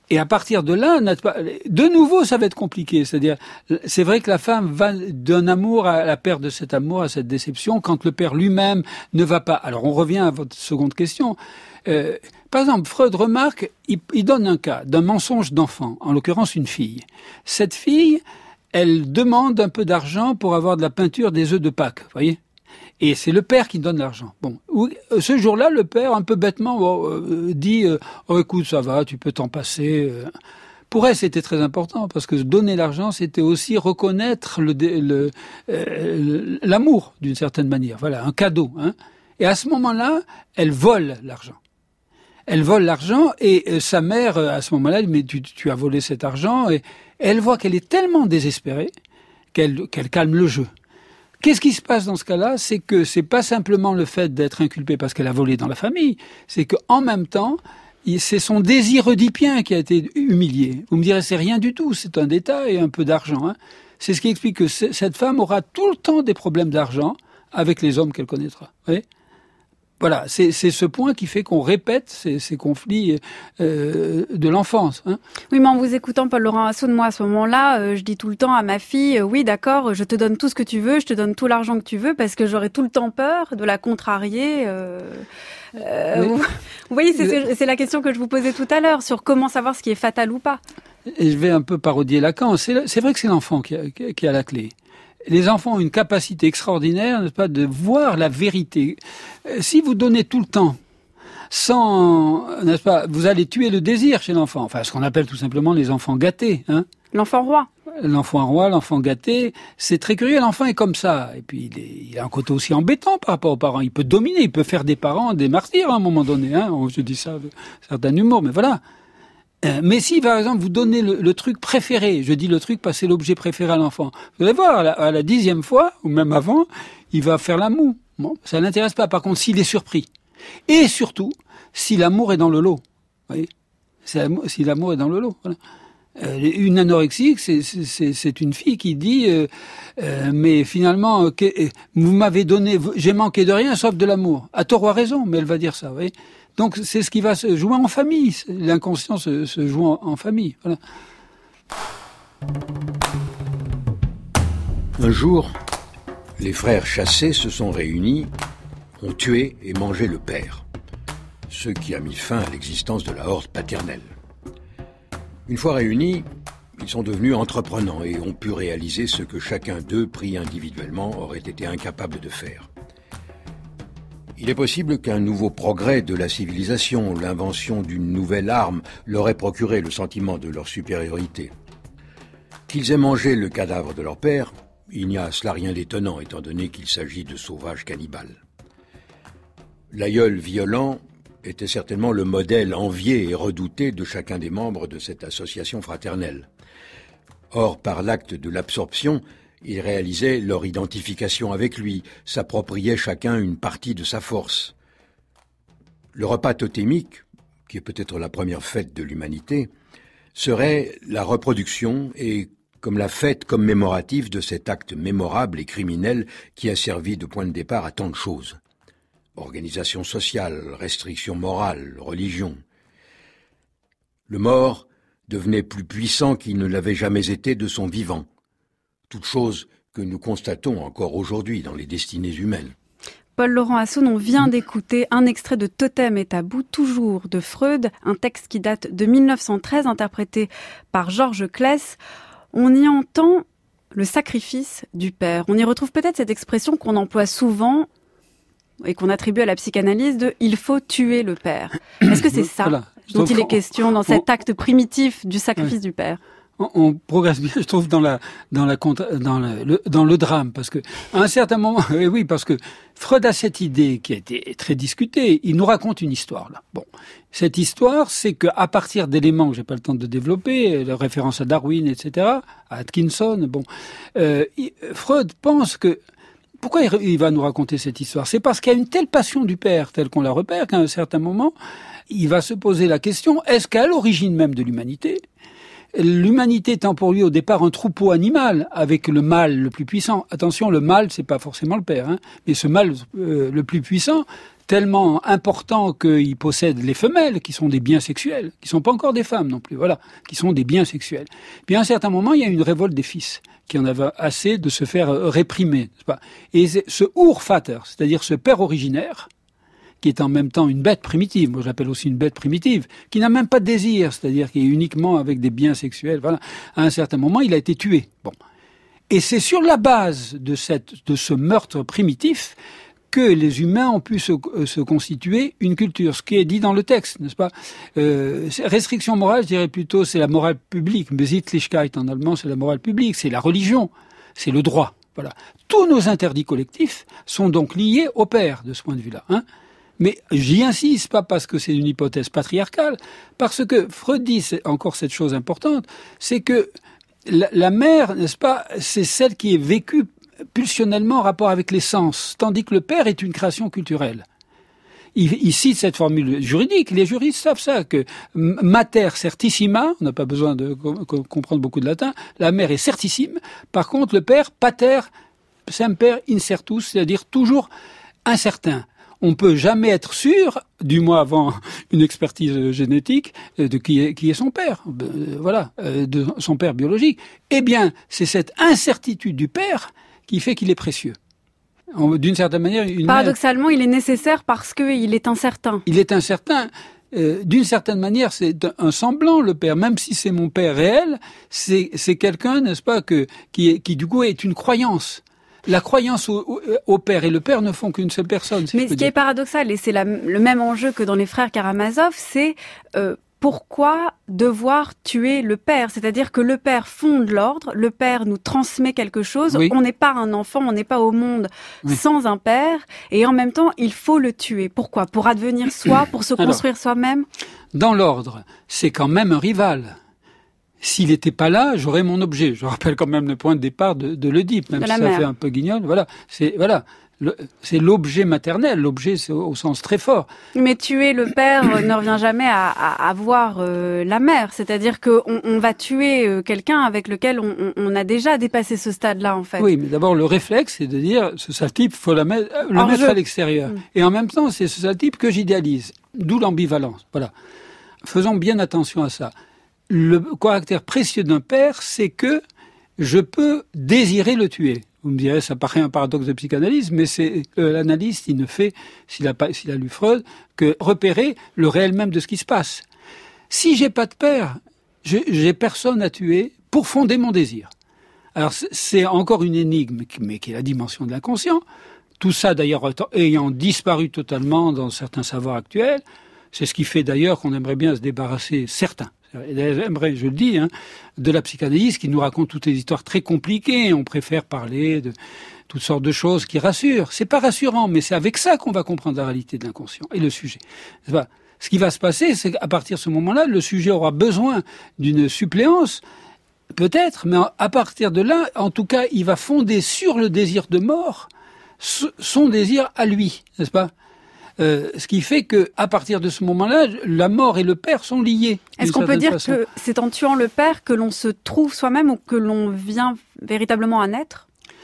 Et à partir de là, de nouveau, ça va être compliqué. C'est-à-dire, c'est vrai que la femme va d'un amour à la perte de cet amour, à cette déception, quand le père lui-même ne va pas. Alors, on revient à votre seconde question. Euh, par exemple, Freud remarque, il, il donne un cas d'un mensonge d'enfant, en l'occurrence une fille. Cette fille, elle demande un peu d'argent pour avoir de la peinture des œufs de Pâques, vous voyez ? Et c'est le père qui donne l'argent. Bon, ce jour-là, le père, un peu bêtement, euh, dit euh, « Oh, écoute, ça va, tu peux t'en passer. » Pour elle, c'était très important, parce que donner l'argent, c'était aussi reconnaître le, le, euh, l'amour, d'une certaine manière. Voilà, un cadeau. Hein. Et à ce moment-là, elle vole l'argent. Elle vole l'argent, et euh, sa mère, à ce moment-là, dit « Mais tu, tu as volé cet argent. » Et elle voit qu'elle est tellement désespérée qu'elle, qu'elle calme le jeu. Qu'est-ce qui se passe dans ce cas-là? C'est que c'est pas simplement le fait d'être inculpée parce qu'elle a volé dans la famille, c'est qu'en même temps, c'est son désir oedipien qui a été humilié. Vous me direz, c'est rien du tout, c'est un détail et un peu d'argent. Hein. C'est ce qui explique que cette femme aura tout le temps des problèmes d'argent avec les hommes qu'elle connaîtra. Vous voyez ? Voilà, c'est, c'est ce point qui fait qu'on répète ces, ces conflits euh, de l'enfance. Hein. Oui, mais en vous écoutant, Paul-Laurent Assaune, moi, à ce moment-là, euh, je dis tout le temps à ma fille, euh, oui, d'accord, je te donne tout ce que tu veux, je te donne tout l'argent que tu veux, parce que j'aurai tout le temps peur de la contrarier. Euh, euh, oui. vous, vous voyez, c'est, c'est, c'est la question que je vous posais tout à l'heure, sur comment savoir ce qui est fatal ou pas. Et je vais un peu parodier Lacan. C'est, c'est vrai que c'est l'enfant qui a, qui a la clé. Les enfants ont une capacité extraordinaire, n'est-ce pas, de voir la vérité. Si vous donnez tout le temps, sans, n'est-ce pas, vous allez tuer le désir chez l'enfant. Enfin, ce qu'on appelle tout simplement les enfants gâtés, hein. L'enfant roi. L'enfant roi, l'enfant gâté, c'est très curieux. L'enfant est comme ça. Et puis, il, est, il a un côté aussi embêtant par rapport aux parents. Il peut dominer, il peut faire des parents des martyrs à un moment donné, hein. Je dis ça avec certain humour, mais voilà. Mais si, par exemple, vous donnez le, le truc préféré, je dis le truc parce que c'est l'objet préféré à l'enfant, vous allez voir, à la, à la dixième fois, ou même avant, il va faire la moue. Bon, ça l'intéresse pas. Par contre, s'il est surpris, et surtout, si l'amour est dans le lot, vous voyez, si l'amour est dans le lot, voilà. Euh, une anorexique, c'est, c'est, c'est une fille qui dit euh, euh, mais finalement, euh, que, euh, vous m'avez donné, j'ai manqué de rien sauf de l'amour. À tort ou à raison, mais elle va dire ça, vous voyez. Donc c'est ce qui va se jouer en famille. L'inconscient se, se joue en, en famille. Voilà. Un jour, les frères Chassé se sont réunis, ont tué et mangé le père, ce qui a mis fin à l'existence de la horde paternelle. Une fois réunis, ils sont devenus entreprenants et ont pu réaliser ce que chacun d'eux, pris individuellement, aurait été incapable de faire. Il est possible qu'un nouveau progrès de la civilisation, l'invention d'une nouvelle arme, leur ait procuré le sentiment de leur supériorité. Qu'ils aient mangé le cadavre de leur père, il n'y a à cela rien d'étonnant, étant donné qu'il s'agit de sauvages cannibales. L'aïeul violent était certainement le modèle envié et redouté de chacun des membres de cette association fraternelle. Or, par l'acte de l'absorption, ils réalisaient leur identification avec lui, s'appropriaient chacun une partie de sa force. Le repas totémique, qui est peut-être la première fête de l'humanité, serait la reproduction et comme la fête commémorative de cet acte mémorable et criminel qui a servi de point de départ à tant de choses. Organisation sociale, restriction morale, religion. Le mort devenait plus puissant qu'il ne l'avait jamais été de son vivant. Toute chose que nous constatons encore aujourd'hui dans les destinées humaines. Paul-Laurent Assaune, on vient d'écouter un extrait de Totem et Tabou, toujours de Freud, un texte qui date de mille neuf cent treize, interprété par Georges Claes. On y entend le sacrifice du père. On y retrouve peut-être cette expression qu'on emploie souvent et qu'on attribue à la psychanalyse de « il faut tuer le père ». Est-ce que c'est ça voilà. dont il est question dans cet acte primitif du sacrifice ouais. du père ? On, on progresse bien, je trouve, dans la dans la dans le, le dans le drame, parce que à un certain moment, oui, oui, parce que Freud a cette idée qui a été très discutée. Il nous raconte une histoire là. Bon, cette histoire, c'est que à partir d'éléments que j'ai pas le temps de développer, la référence à Darwin, et cetera, à Atkinson, bon, euh, Freud pense que pourquoi il va nous raconter cette histoire ? C'est parce qu'il y a une telle passion du père, telle qu'on la repère, qu'à un certain moment, il va se poser la question, est-ce qu'à l'origine même de l'humanité, l'humanité étant pour lui au départ un troupeau animal, avec le mâle le plus puissant. Attention, le mâle, c'est pas forcément le père, hein, mais ce mâle euh, le plus puissant tellement important qu'ils possèdent les femelles, qui sont des biens sexuels, qui sont pas encore des femmes non plus, voilà, qui sont des biens sexuels. Puis à un certain moment, il y a une révolte des fils, qui en avait assez de se faire réprimer, n'est-ce pas? Et ce Urvater, c'est-à-dire ce père originaire, qui est en même temps une bête primitive, moi j'appelle aussi une bête primitive, qui n'a même pas de désir, c'est-à-dire qui est uniquement avec des biens sexuels, voilà. À un certain moment, il a été tué. Bon. Et c'est sur la base de cette, de ce meurtre primitif que les humains ont pu se, se constituer une culture, ce qui est dit dans le texte, n'est-ce pas? Euh, restriction morale, je dirais plutôt, c'est la morale publique. Besittlichkeit en allemand, c'est la morale publique, c'est la religion, c'est le droit. Voilà. Tous nos interdits collectifs sont donc liés au père, de ce point de vue-là, hein. Mais j'y insiste, pas parce que c'est une hypothèse patriarcale, parce que Freud dit, c'est encore cette chose importante, c'est que la, la mère, n'est-ce pas, c'est celle qui est vécue pulsionnellement en rapport avec les sens, tandis que le père est une création culturelle. Il, il cite cette formule juridique, les juristes savent ça, que mater certissima, on n'a pas besoin de comprendre beaucoup de latin, la mère est certissime, par contre le père, pater semper incertus, c'est-à-dire toujours incertain. On peut jamais être sûr, du moins avant une expertise génétique, de qui est, qui est son père, euh, voilà, euh, de son père biologique. Eh bien, c'est cette incertitude du père qui fait qu'il est précieux. D'une certaine manière, une paradoxalement, mère, il est nécessaire parce qu'il est incertain. Il est incertain. Euh, d'une certaine manière, c'est un semblant, le père. Même si c'est mon père réel, c'est, c'est quelqu'un, n'est-ce pas, que, qui, est, qui du coup est une croyance. La croyance au, au, au père et le père ne font qu'une seule personne. Si Mais ce qui dire. est paradoxal, et c'est la, le même enjeu que dans les frères Karamazov, c'est euh, pourquoi devoir tuer le père? C'est-à-dire que le père fonde l'ordre, le père nous transmet quelque chose, oui. On n'est pas un enfant, on n'est pas au monde oui. sans un père, et en même temps, il faut le tuer. Pourquoi? Pour advenir soi, pour se construire Alors, soi-même? Dans l'ordre, c'est quand même un rival. S'il n'était pas là, j'aurais mon objet. Je rappelle quand même le point de départ de, de l'Oedipe, même si ça mère. fait un peu guignol. Voilà, c'est voilà, le, c'est l'objet maternel. L'objet, c'est au, au sens très fort. Mais tuer le père ne revient jamais à, à, à voir euh, la mère. C'est-à-dire que on, on va tuer euh, quelqu'un avec lequel on, on, on a déjà dépassé ce stade-là, en fait. Oui, mais d'abord le réflexe, c'est de dire ce sale type, faut la mettre, le Hors mettre jeu. à l'extérieur. Mmh. Et en même temps, c'est ce sale type que j'idéalise. D'où l'ambivalence. Voilà. Faisons bien attention à ça. Le caractère précieux d'un père, c'est que je peux désirer le tuer. Vous me direz, ça paraît un paradoxe de psychanalyse, mais c'est euh, l'analyste, il ne fait, s'il a pas, s'il a lu Freud, que repérer le réel même de ce qui se passe. Si j'ai pas de père, je, j'ai personne à tuer pour fonder mon désir. Alors c'est encore une énigme, mais qui est la dimension de l'inconscient. Tout ça d'ailleurs ayant disparu totalement dans certains savoirs actuels, c'est ce qui fait d'ailleurs qu'on aimerait bien se débarrasser, certains. J'aimerais, je le dis, hein, de la psychanalyse qui nous raconte toutes les histoires très compliquées. On préfère parler de toutes sortes de choses qui rassurent. C'est pas rassurant, mais c'est avec ça qu'on va comprendre la réalité de l'inconscient et le sujet. Ce qui va se passer, c'est qu'à partir de ce moment-là, le sujet aura besoin d'une suppléance, peut-être, mais à partir de là, en tout cas, il va fonder sur le désir de mort son désir à lui, n'est-ce pas ? Euh, ce qui fait que, à partir de ce moment-là, la mort et le père sont liés. Est-ce qu'on peut dire façon. que c'est en tuant le père que l'on se trouve soi-même ou que l'on vient véritablement à naître ?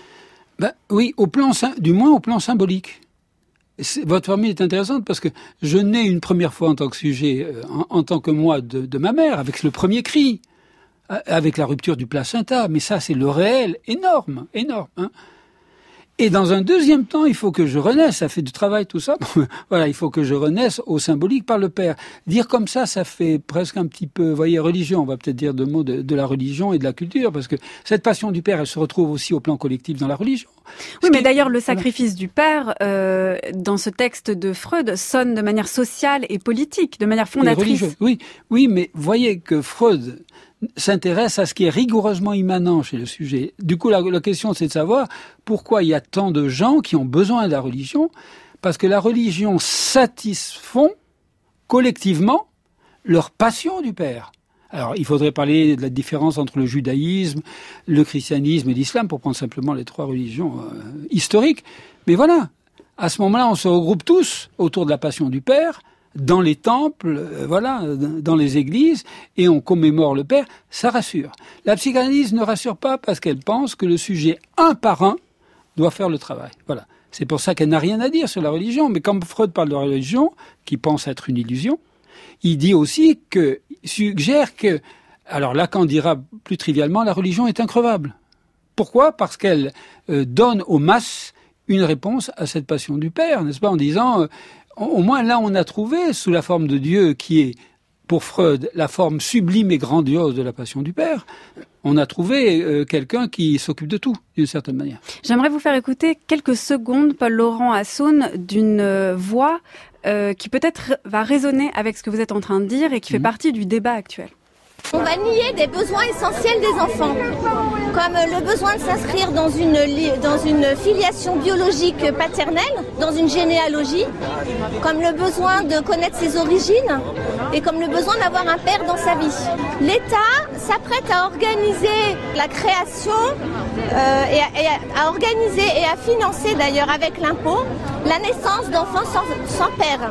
Ben oui, au plan, du moins au plan symbolique. C'est, votre formule est intéressante parce que je nais une première fois en tant que sujet, en, en tant que moi, de, de ma mère, avec le premier cri, avec la rupture du placenta. Mais ça, c'est le réel énorme, énorme, hein. Et dans un deuxième temps, il faut que je renaisse. Ça fait du travail, tout ça. Voilà, il faut que je renaisse au symbolique par le père. Dire comme ça, ça fait presque un petit peu, vous voyez, religion. On va peut-être dire deux mots de, de la religion et de la culture, parce que cette passion du père, elle se retrouve aussi au plan collectif dans la religion. Oui, mais d'ailleurs, le sacrifice voilà. du père, euh, dans ce texte de Freud, sonne de manière sociale et politique, de manière fondatrice. Oui, oui, mais voyez que Freud s'intéresse à ce qui est rigoureusement immanent chez le sujet. Du coup, la, la question, c'est de savoir pourquoi il y a tant de gens qui ont besoin de la religion, parce que la religion satisfont collectivement leur passion du père. Alors, il faudrait parler de la différence entre le judaïsme, le christianisme et l'islam, pour prendre simplement les trois religions euh, historiques. Mais voilà, à ce moment-là, on se regroupe tous autour de la passion du père, dans les temples, euh, voilà, dans les églises, et on commémore le père, ça rassure. La psychanalyse ne rassure pas parce qu'elle pense que le sujet, un par un, doit faire le travail. Voilà. C'est pour ça qu'elle n'a rien à dire sur la religion. Mais quand Freud parle de religion, qui pense être une illusion, il dit aussi que, suggère que, alors Lacan dira plus trivialement, la religion est increvable. Pourquoi ? Parce qu'elle euh, donne aux masses une réponse à cette passion du Père, n'est-ce pas ? En disant, euh, au moins là on a trouvé, sous la forme de Dieu qui est, pour Freud, la forme sublime et grandiose de la passion du Père, on a trouvé euh, quelqu'un qui s'occupe de tout, d'une certaine manière. J'aimerais vous faire écouter quelques secondes, Paul-Laurent Assoun, d'une euh, voix euh, qui peut-être va résonner avec ce que vous êtes en train de dire et qui fait mmh. partie du débat actuel. On va nier des besoins essentiels des enfants, comme le besoin de s'inscrire dans une, dans une filiation biologique paternelle, dans une généalogie, comme le besoin de connaître ses origines et comme le besoin d'avoir un père dans sa vie. L'État s'apprête à organiser la création, euh, et, à, et à, à organiser et à financer d'ailleurs avec l'impôt la naissance d'enfants sans, sans père.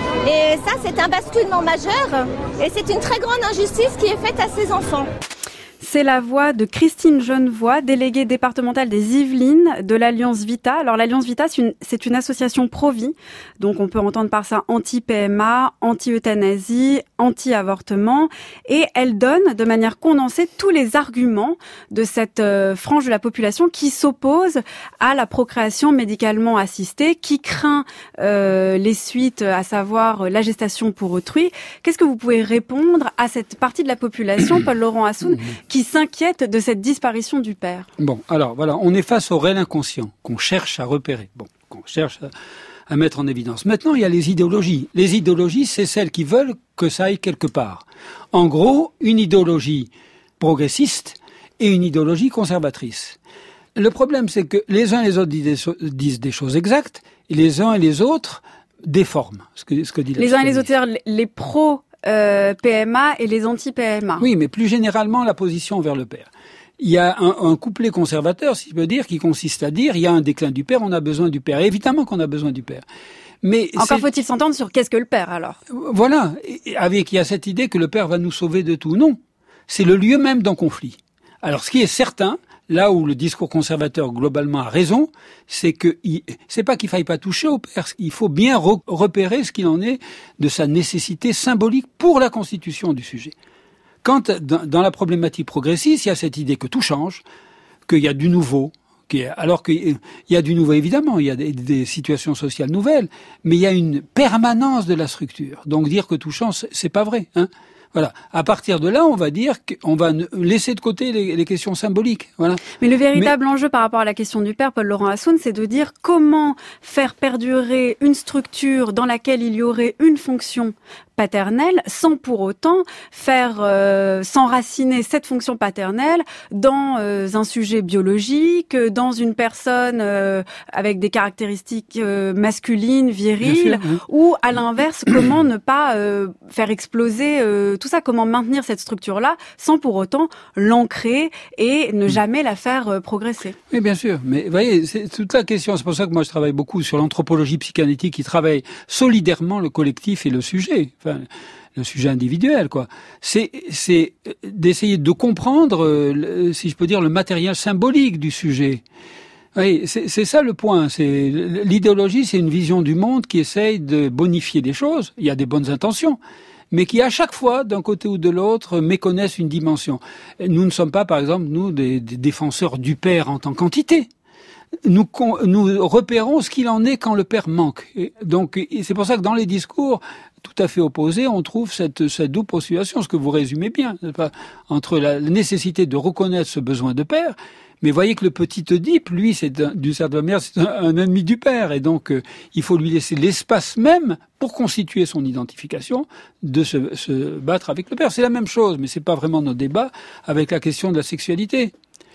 Et ça, c'est un basculement majeur et c'est une très grande injustice qui est faite à ces enfants. C'est la voix de Christine Genevoix, déléguée départementale des Yvelines de l'Alliance Vita. Alors l'Alliance Vita, c'est une, c'est une association pro-vie, donc on peut entendre par ça anti-P M A, anti-euthanasie, anti-avortement, et elle donne de manière condensée tous les arguments de cette euh, frange de la population qui s'oppose à la procréation médicalement assistée, qui craint euh, les suites, à savoir la gestation pour autrui. Qu'est-ce que vous pouvez répondre à cette partie de la population, Paul-Laurent Assoun, qui s'inquiète de cette disparition du père? Bon, alors voilà, on est face au réel inconscient qu'on cherche à repérer, bon, qu'on cherche à, à mettre en évidence. Maintenant, il y a les idéologies. Les idéologies, c'est celles qui veulent que ça aille quelque part. En gros, une idéologie progressiste et une idéologie conservatrice. Le problème, c'est que les uns et les autres disent des, so- disent des choses exactes, et les uns et les autres déforment ce que, ce que dit la Les uns et les autres, c'est-à-dire les pros Euh, P M A et les anti-P M A. Oui, mais plus généralement, la position vers le père. Il y a un, un couplet conservateur, si je peux dire, qui consiste à dire, il y a un déclin du père, on a besoin du père. Et évidemment qu'on a besoin du père. Mais encore faut-il s'entendre sur qu'est-ce que le père, alors? Voilà. Et avec, il y a cette idée que le père va nous sauver de tout. Non. C'est le lieu même d'un conflit. Alors, ce qui est certain, là où le discours conservateur globalement a raison, c'est que il, c'est pas qu'il faille pas toucher au père, il faut bien re- repérer ce qu'il en est de sa nécessité symbolique pour la constitution du sujet. Quand dans, dans la problématique progressiste, il y a cette idée que tout change, qu'il y a du nouveau, qu'il y a, alors qu'il y a du nouveau évidemment, il y a des, des situations sociales nouvelles, mais il y a une permanence de la structure. Donc dire que tout change, c'est pas vrai, hein. Voilà. À partir de là, on va dire qu'on va laisser de côté les, les questions symboliques. Voilà. Mais le véritable Mais... enjeu par rapport à la question du père, Paul-Laurent Assoun, c'est de dire comment faire perdurer une structure dans laquelle il y aurait une fonction paternelle sans pour autant faire euh, s'enraciner cette fonction paternelle dans euh, un sujet biologique, dans une personne euh, avec des caractéristiques euh, masculines, viriles, sûr, oui. Ou à l'inverse, comment ne pas euh, faire exploser euh, tout ça, comment maintenir cette structure-là sans pour autant l'ancrer et ne jamais la faire euh, progresser. Oui, bien sûr. Mais vous voyez, c'est toute la question. C'est pour ça que moi je travaille beaucoup sur l'anthropologie psychanalytique qui travaille solidairement le collectif et le sujet. Enfin, le sujet individuel, quoi. C'est, c'est d'essayer de comprendre, euh, si je peux dire, le matériel symbolique du sujet. Oui, c'est, c'est ça le point. C'est l'idéologie, c'est une vision du monde qui essaye de bonifier des choses. Il y a des bonnes intentions, mais qui à chaque fois, d'un côté ou de l'autre, méconnaissent une dimension. Nous ne sommes pas, par exemple, nous, des, des défenseurs du père en tant qu'entité. Nous, nous repérons ce qu'il en est quand le père manque. Et donc, et c'est pour ça que dans les discours tout à fait opposés, on trouve cette, cette double postulation, ce que vous résumez bien, n'est-ce pas, entre la nécessité de reconnaître ce besoin de père, mais voyez que le petit Oedipe, lui, c'est d'une certaine manière, c'est un, un ennemi du père, et donc euh, il faut lui laisser l'espace même pour constituer son identification, de se, se battre avec le père. C'est la même chose, mais c'est pas vraiment notre débat avec la question de la sexualité.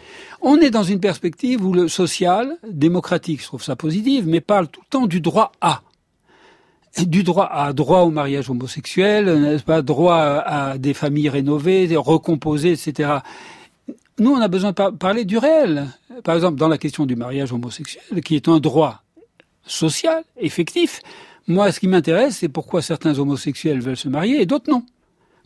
On est dans une perspective où le social, démocratique, je trouve ça positif, mais parle tout le temps du droit à. Du droit à, droit au mariage homosexuel, n'est-ce pas, droit à des familles rénovées, recomposées, et cetera. Nous, on a besoin de par- parler du réel. Par exemple, dans la question du mariage homosexuel, qui est un droit social, effectif, moi, ce qui m'intéresse, c'est pourquoi certains homosexuels veulent se marier et d'autres non.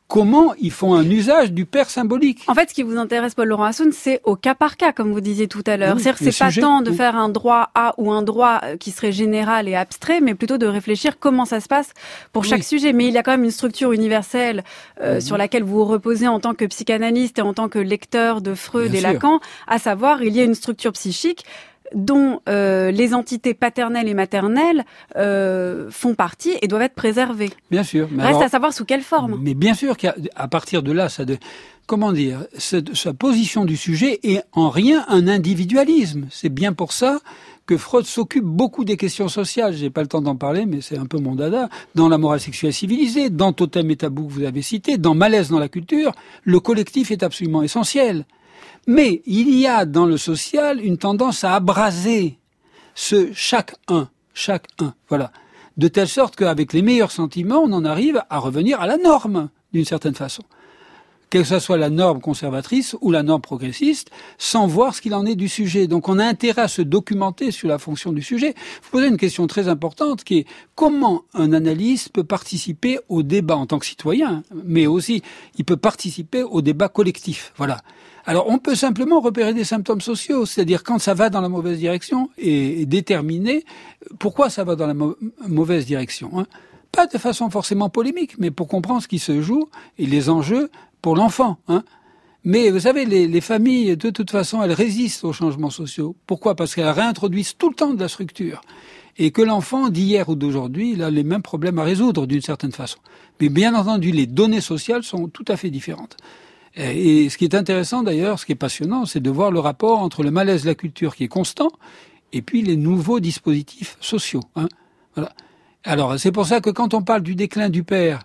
comment ils font un usage du père symbolique. En fait, ce qui vous intéresse, Paul Laurent Assoun, c'est au cas par cas, comme vous disiez tout à l'heure. Oui, C'est-à-dire que c'est pas sujet, tant de oui. faire un droit A ou un droit qui serait général et abstrait, mais plutôt de réfléchir comment ça se passe pour chaque oui. sujet. Mais il y a quand même une structure universelle euh, mmh. sur laquelle vous vous reposez en tant que psychanalyste et en tant que lecteur de Freud Bien et sûr. Lacan, à savoir, il y a une structure psychique dont euh, les entités paternelles et maternelles euh, font partie et doivent être préservées. Bien sûr. Mais Reste alors, à savoir sous quelle forme. Mais bien sûr qu'à à partir de là, ça de, comment dire, cette, sa position du sujet est en rien un individualisme. C'est bien pour ça que Freud s'occupe beaucoup des questions sociales. J'ai pas le temps d'en parler, mais c'est un peu mon dada. Dans La morale sexuelle civilisée, dans Totem et Tabou que vous avez cité, dans Malaise dans la culture, le collectif est absolument essentiel. Mais il y a dans le social une tendance à abraser ce chaque un, chaque un, voilà, de telle sorte qu'avec les meilleurs sentiments, on en arrive à revenir à la norme, d'une certaine façon. Que ce soit la norme conservatrice ou la norme progressiste, sans voir ce qu'il en est du sujet. Donc on a intérêt à se documenter sur la fonction du sujet. Vous posez une question très importante qui est comment un analyste peut participer au débat en tant que citoyen, mais aussi il peut participer au débat collectif. Voilà. Alors, on peut simplement repérer des symptômes sociaux, c'est-à-dire quand ça va dans la mauvaise direction et déterminer pourquoi ça va dans la mo- mauvaise direction. Hein. Pas de façon forcément polémique, mais pour comprendre ce qui se joue et les enjeux pour l'enfant. Hein. Mais vous savez, les, les familles, de toute façon, elles résistent aux changements sociaux. Pourquoi ? Parce qu'elles réintroduisent tout le temps de la structure. Et que l'enfant d'hier ou d'aujourd'hui, il a les mêmes problèmes à résoudre d'une certaine façon. Mais bien entendu, les données sociales sont tout à fait différentes. Et ce qui est intéressant d'ailleurs, ce qui est passionnant, c'est de voir le rapport entre le malaise de la culture qui est constant et puis les nouveaux dispositifs sociaux. Hein. Voilà. Alors c'est pour ça que quand on parle du déclin du père,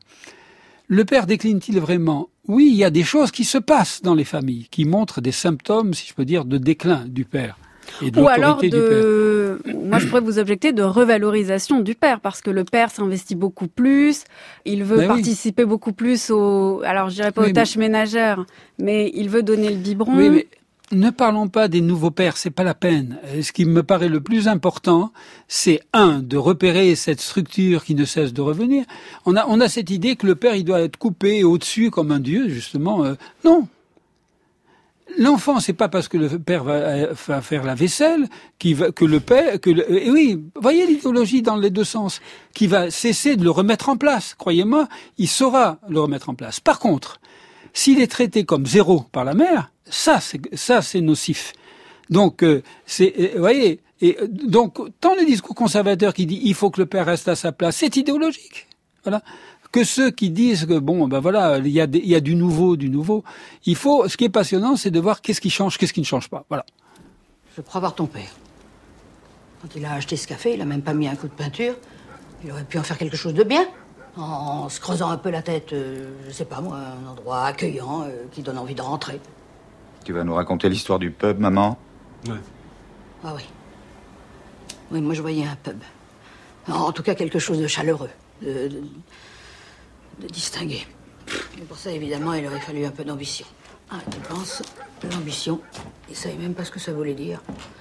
le père décline-t-il vraiment ? Oui, il y a des choses qui se passent dans les familles, qui montrent des symptômes, si je peux dire, de déclin du père. Et de Ou alors l'autorité de, du père. moi je pourrais vous objecter de revalorisation du père, parce que le père s'investit beaucoup plus, il veut Ben participer oui. beaucoup plus aux, alors je dirais pas oui, aux tâches mais... ménagères, mais il veut donner le biberon. Oui, mais ne parlons pas des nouveaux pères, c'est pas la peine. Ce qui me paraît le plus important, c'est un, de repérer cette structure qui ne cesse de revenir. On a, on a cette idée que le père, il doit être coupé au-dessus comme un dieu, justement. Euh, non. L'enfant, c'est pas parce que le père va, va faire la vaisselle qu'il va, que le père, que le, et oui, voyez l'idéologie dans les deux sens, qui va cesser de le remettre en place. Croyez-moi, il saura le remettre en place. Par contre, s'il est traité comme zéro par la mère, ça, c'est, ça, c'est nocif. Donc, euh, c'est, euh, voyez, et donc, tant le discours conservateur qui dit il faut que le père reste à sa place, c'est idéologique. Voilà. Que ceux qui disent que bon, ben voilà, il y a des, il y a du nouveau, du nouveau. Il faut, ce qui est passionnant, c'est de voir qu'est-ce qui change, qu'est-ce qui ne change pas. Voilà. Je crois voir ton père. Quand il a acheté ce café, il a même pas mis un coup de peinture. Il aurait pu en faire quelque chose de bien, en se creusant un peu la tête, euh, je sais pas moi, un endroit accueillant euh, qui donne envie de rentrer. Tu vas nous raconter l'histoire du pub, maman ? Ouais. Ah oui. Oui, moi je voyais un pub. En tout cas, quelque chose de chaleureux, de, de, de distingué. Mais pour ça, évidemment, il aurait fallu un peu d'ambition. Ah, tu penses, l'ambition, il savait même pas ce que ça voulait dire.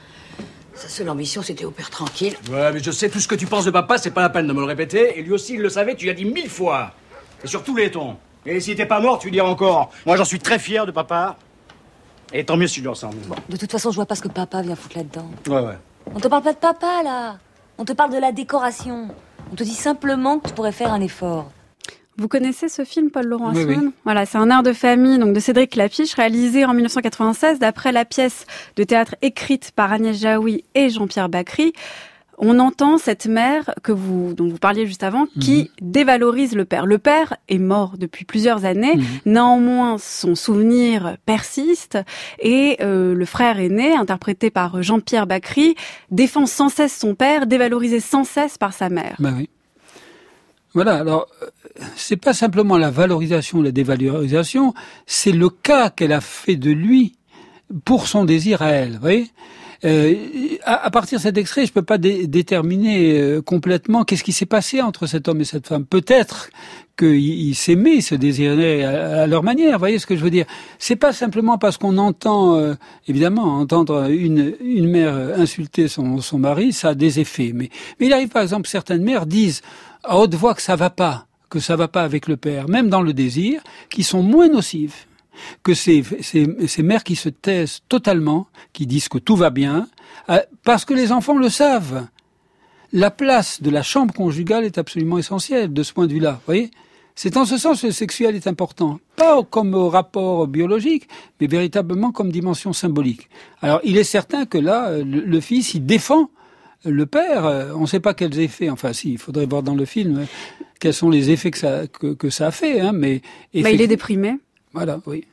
Sa seule ambition, c'était au père tranquille. Ouais, mais je sais, tout ce que tu penses de papa, c'est pas la peine de me le répéter. Et lui aussi, il le savait, tu lui as dit mille fois. Et sur tous les tons. Et si t'es pas mort, tu lui diras encore. Moi, j'en suis très fier de papa. Et tant mieux si tu le ressens. Bon, de toute façon, je vois pas ce que papa vient foutre là-dedans. Ouais, ouais. On te parle pas de papa, là. On te parle de la décoration. On te dit simplement que tu pourrais faire un effort. Vous connaissez ce film, Paul Laurent Assoun ? Oui, oui. Voilà, c'est un air de famille donc de Cédric Clapiche, réalisé en mille neuf cent quatre-vingt-seize d'après la pièce de théâtre écrite par Agnès Jaoui et Jean-Pierre Bacry. On entend cette mère que vous, dont vous parliez juste avant, qui mmh. dévalorise le père. Le père est mort depuis plusieurs années. Mmh. Néanmoins, son souvenir persiste et euh, le frère aîné, interprété par Jean-Pierre Bacry, défend sans cesse son père, dévalorisé sans cesse par sa mère. Ben oui. Voilà, alors, c'est pas simplement la valorisation ou la dévalorisation, c'est le cas qu'elle a fait de lui pour son désir à elle, vous voyez ? Euh, à, à partir de cet extrait, je peux pas dé- déterminer euh, complètement qu'est-ce qui s'est passé entre cet homme et cette femme. Peut-être qu'ils ils s'aimaient, ils se désiraient à, à leur manière. Vous voyez ce que je veux dire ? C'est pas simplement parce qu'on entend, euh, évidemment, entendre une, une mère insulter son, son mari, ça a des effets. Mais, mais il arrive, par exemple, certaines mères disent à haute voix que ça va pas, que ça va pas avec le père, même dans le désir, qui sont moins nocives que ces, ces, ces mères qui se taisent totalement, qui disent que tout va bien, parce que les enfants le savent. La place de la chambre conjugale est absolument essentielle de ce point de vue-là, vous voyez ? C'est en ce sens que le sexuel est important, pas comme rapport biologique, mais véritablement comme dimension symbolique. Alors, il est certain que là, le, le fils, il défend le père. On ne sait pas quels effets, enfin si, il faudrait voir dans le film quels sont les effets que ça, que, que ça a fait, hein, mais... Bah, il est déprimé. Voilà, oui.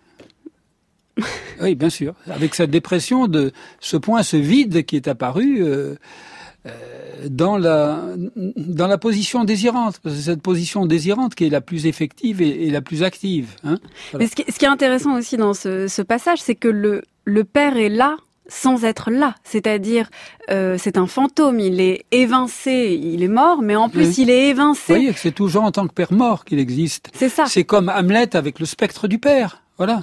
Oui, bien sûr. Avec cette dépression de ce point, ce vide qui est apparu euh, euh, dans la dans la position désirante, parce que c'est cette position désirante qui est la plus effective et, et la plus active. Hein, voilà. Mais ce qui, ce qui est intéressant aussi dans ce, ce passage, c'est que le le père est là sans être là, c'est-à-dire euh, c'est un fantôme, il est évincé, il est mort, mais en plus oui. il est évincé. Vous voyez que c'est toujours en tant que père mort qu'il existe. C'est ça. C'est comme Hamlet avec le spectre du père, voilà.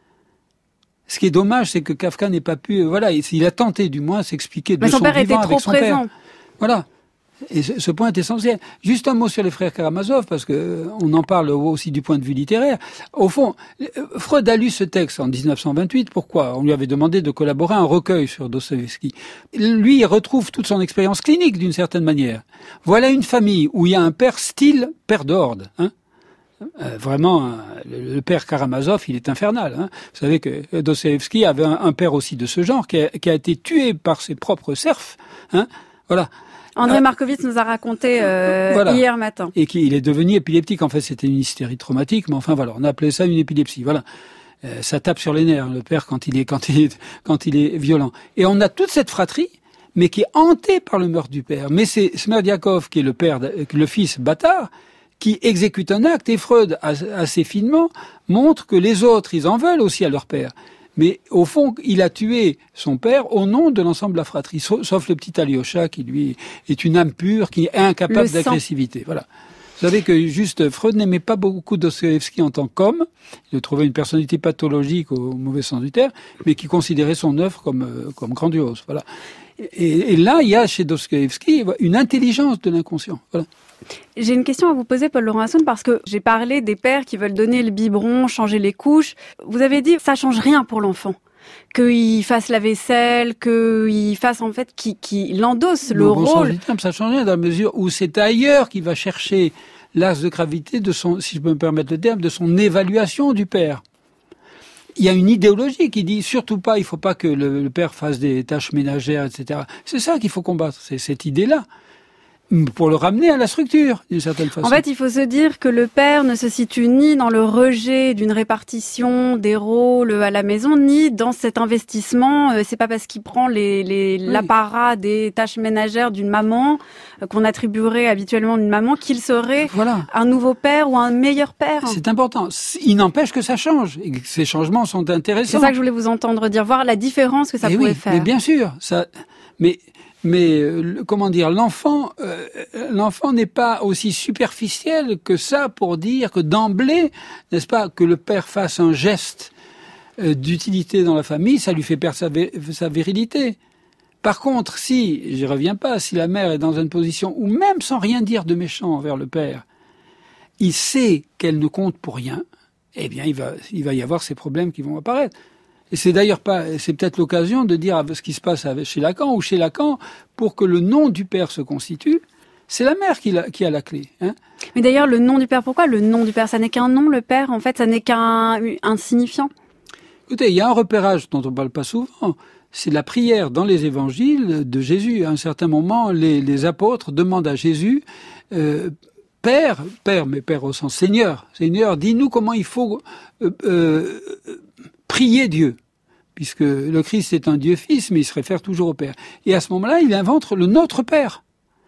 Ce qui est dommage, c'est que Kafka n'ait pas pu, voilà, il a tenté du moins s'expliquer de mais son, son père vivant était trop avec son présent. père. Voilà. Et ce, ce point est essentiel. Juste un mot sur les frères Karamazov, parce que euh, on en parle aussi du point de vue littéraire. Au fond, Freud a lu ce texte en dix-neuf cent vingt-huit. Pourquoi ? On lui avait demandé de collaborer à un recueil sur Dostoïevski. Lui, il retrouve toute son expérience clinique d'une certaine manière. Voilà une famille où il y a un père style père d'ordre, hein. Euh, vraiment, euh, le, le père Karamazov, il est infernal. Hein. Vous savez que Dostoïevski avait un, un père aussi de ce genre qui a, qui a été tué par ses propres serfs. Hein. Voilà. André euh, Markovitch nous a raconté euh, voilà. hier matin. Et qu'il est devenu épileptique. En fait, c'était une hystérie traumatique, mais enfin voilà, on appelait ça une épilepsie. Voilà. Euh, ça tape sur les nerfs, le père, quand il est, quand il est, quand il est violent. Et on a toute cette fratrie, mais qui est hantée par le meurtre du père. Mais c'est Smerdiakov, qui est le père, le fils bâtard, qui exécute un acte, et Freud, assez finement, montre que les autres, ils en veulent aussi à leur père. Mais au fond, il a tué son père au nom de l'ensemble de la fratrie, sauf le petit Alyosha, qui lui est une âme pure, qui est incapable d'agressivité. Voilà. Vous savez que juste, Freud n'aimait pas beaucoup Dostoïevski en tant qu'homme, il le trouvait une personnalité pathologique au mauvais sens du terme, mais qui considérait son œuvre comme, comme grandiose. Voilà. Et, et là, il y a chez Dostoïevski une intelligence de l'inconscient. Voilà. J'ai une question à vous poser, Paul-Laurent Assoun, parce que j'ai parlé des pères qui veulent donner le biberon, changer les couches. Vous avez dit, ça change rien pour l'enfant. Qu'il fasse la vaisselle, qu'il fasse, en fait, qu'il, qu'il endosse le bon, rôle. Bon sens du terme, ça change rien dans la mesure où c'est ailleurs qu'il va chercher l'axe de gravité de son, si je peux me permettre le terme, de son évaluation du père. Il y a une idéologie qui dit surtout pas, il faut pas que le, le père fasse des tâches ménagères, et cetera. C'est ça qu'il faut combattre, c'est cette idée-là. Pour le ramener à la structure, d'une certaine façon. En fait, il faut se dire que le père ne se situe ni dans le rejet d'une répartition des rôles à la maison, ni dans cet investissement. C'est pas parce qu'il prend les, les, oui. l'apparat des tâches ménagères d'une maman, qu'on attribuerait habituellement à une maman, qu'il serait voilà. un nouveau père ou un meilleur père. C'est important. Il n'empêche que ça change, et que ces changements sont intéressants. C'est ça que je voulais vous entendre dire, voir la différence que ça et pourrait oui, faire. Mais bien sûr, ça... Mais... Mais euh, comment dire, l'enfant, euh, l'enfant n'est pas aussi superficiel que ça pour dire que d'emblée, n'est-ce pas, que le père fasse un geste euh, d'utilité dans la famille, ça lui fait perdre sa, vé- sa virilité. Par contre, si, j'y reviens pas, si la mère est dans une position où même sans rien dire de méchant envers le père, il sait qu'elle ne compte pour rien, eh bien, il va, il va y avoir ces problèmes qui vont apparaître. Et c'est d'ailleurs pas, c'est peut-être l'occasion de dire ce qui se passe chez Lacan ou chez Lacan, pour que le nom du père se constitue, c'est la mère qui, la, qui a la clé. Hein. Mais d'ailleurs, le nom du père, pourquoi le nom du père? Ça n'est qu'un nom, le père, en fait, ça n'est qu'un un signifiant. Écoutez, il y a un repérage dont on ne parle pas souvent, c'est la prière dans les évangiles de Jésus. À un certain moment, les, les apôtres demandent à Jésus, euh, Père, Père, mais Père au sens Seigneur, Seigneur, dis-nous comment il faut... Euh, euh, prier Dieu, puisque le Christ est un Dieu-Fils, mais il se réfère toujours au Père. Et à ce moment-là, il invente le Notre Père.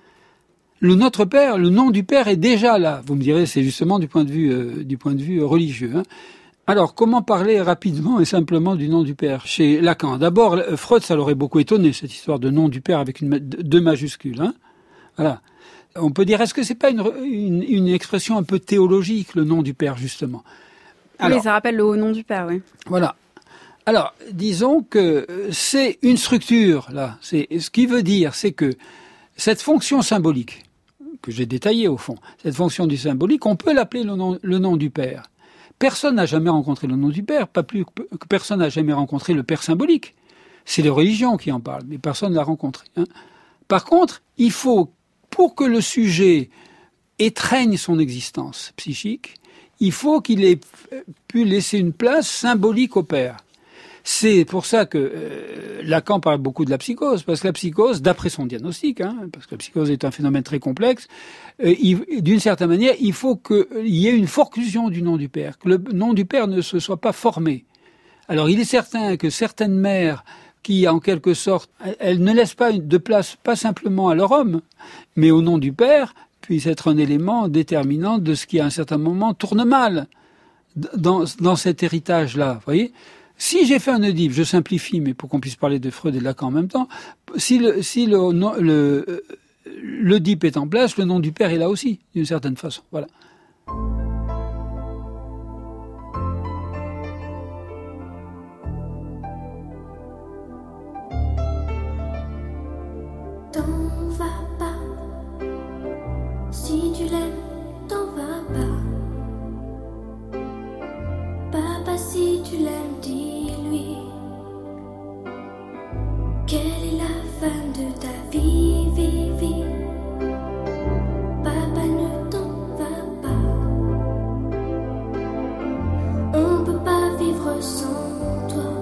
Le Notre Père, le nom du Père est déjà là. Vous me direz, c'est justement du point de vue, euh, du point de vue religieux. Hein. Alors, comment parler rapidement et simplement du nom du Père chez Lacan? D'abord, Freud, ça l'aurait beaucoup étonné, cette histoire de nom du Père avec une, deux majuscules. Hein. Voilà. On peut dire, est-ce que c'est pas une, une, une expression un peu théologique, le nom du Père, justement? Alors, oui, ça rappelle le haut nom du père, oui. Voilà. Alors, disons que c'est une structure, là. C'est, ce qui veut dire, c'est que cette fonction symbolique, que j'ai détaillée au fond. Cette fonction du symbolique, on peut l'appeler le nom, le nom du Père. Personne n'a jamais rencontré le nom du Père, pas plus que personne n'a jamais rencontré le Père symbolique. C'est les religions qui en parlent, mais personne ne l'a rencontré. Hein. Par contre, il faut, pour que le sujet étreigne son existence psychique, il faut qu'il ait pu laisser une place symbolique au Père. C'est pour ça que euh, Lacan parle beaucoup de la psychose, parce que la psychose, d'après son diagnostic, hein, parce que la psychose est un phénomène très complexe, euh, il, d'une certaine manière, il faut qu'il y ait une forclusion du nom du Père, que le nom du Père ne se soit pas formé. Alors il est certain que certaines mères qui, en quelque sorte, elles ne laissent pas de place, pas simplement à leur homme, mais au nom du Père, puisse être un élément déterminant de ce qui, à un certain moment, tourne mal dans, dans cet héritage-là, vous voyez. Si j'ai fait un Oedipe, je simplifie, mais pour qu'on puisse parler de Freud et de Lacan en même temps, si le, si le, le, l'Oedipe est en place, le nom du Père est là aussi, d'une certaine façon. Voilà. T'en vas pas, si tu l'aimes, t'en vas pas. Papa, si tu l'aimes, dis-lui quelle est la fin de ta vie, vie, vie. Papa, ne t'en va pas. On peut pas vivre sans toi.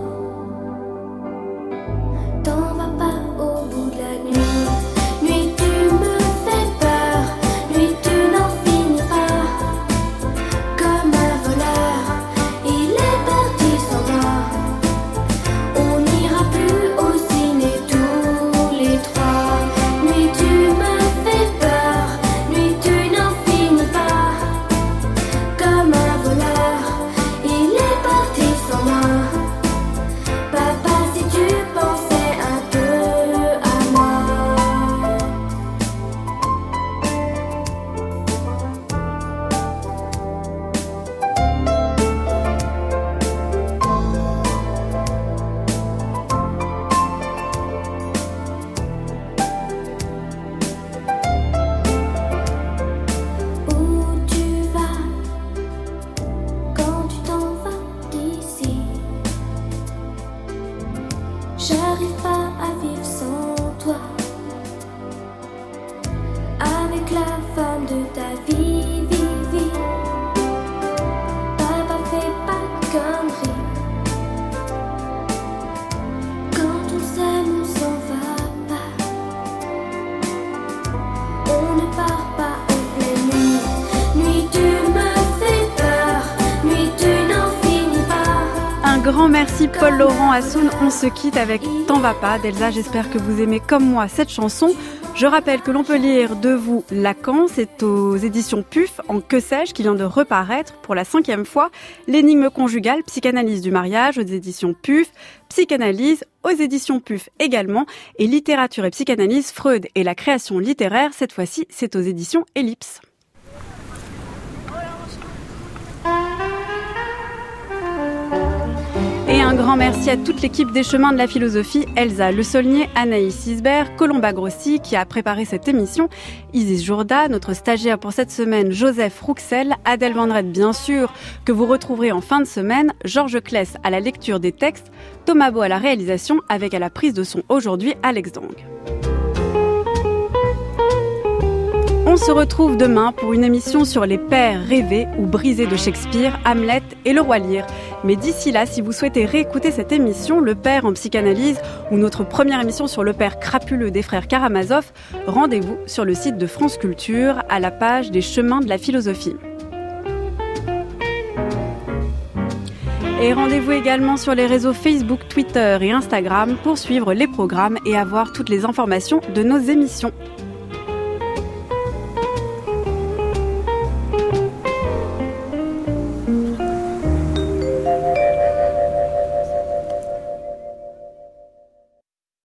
T'en vas pas au bout de la nuit. Nuit, tu me fais peur. Nuit, tu n'en finis pas. Comme un voleur, il est parti sans moi. On n'ira plus au ciné tous les trois. Nuit, tu me fais peur. Nuit, tu n'en finis pas. Comme un voleur, il est parti sans moi. Papa, si tu pensais un peu à moi. Où tu vas quand tu t'en vas d'ici? J'arrive pas à vivre sans toi. Avec la femme de ta vie, vie, vie. Papa, fais pas de conneries. Quand on s'aime, on s'en va pas. On ne part pas en pleine nuit. Nuit, tu me fais peur. Nuit, tu n'en finis pas. Un grand merci Paul Laurent Assoun. On se quitte avec T'en vas pas d'Elsa. J'espère que vous aimez comme moi cette chanson. Je rappelle que l'on peut lire de vous Lacan, c'est aux éditions P U F, en Que sais-je, qui vient de reparaître pour la cinquième fois. L'énigme conjugale, psychanalyse du mariage, aux éditions P U F, psychanalyse, aux éditions P U F également, et littérature et psychanalyse, Freud et la création littéraire, cette fois-ci, c'est aux éditions Ellipse. Et un grand merci à toute l'équipe des Chemins de la Philosophie, Elsa Le Saulnier, Anaïs Isbert, Colomba Grossi qui a préparé cette émission, Isis Jourda, notre stagiaire pour cette semaine, Joseph Rouxel, Adèle Vendrette bien sûr, que vous retrouverez en fin de semaine, Georges Kless à la lecture des textes, Thomas Beau à la réalisation, avec à la prise de son aujourd'hui Alex Dang. On se retrouve demain pour une émission sur les pères rêvés ou brisés de Shakespeare, Hamlet et le roi Lear. Mais d'ici là, si vous souhaitez réécouter cette émission, Le Père en psychanalyse, ou notre première émission sur le père crapuleux des frères Karamazov, rendez-vous sur le site de France Culture à la page des Chemins de la Philosophie. Et rendez-vous également sur les réseaux Facebook, Twitter et Instagram pour suivre les programmes et avoir toutes les informations de nos émissions.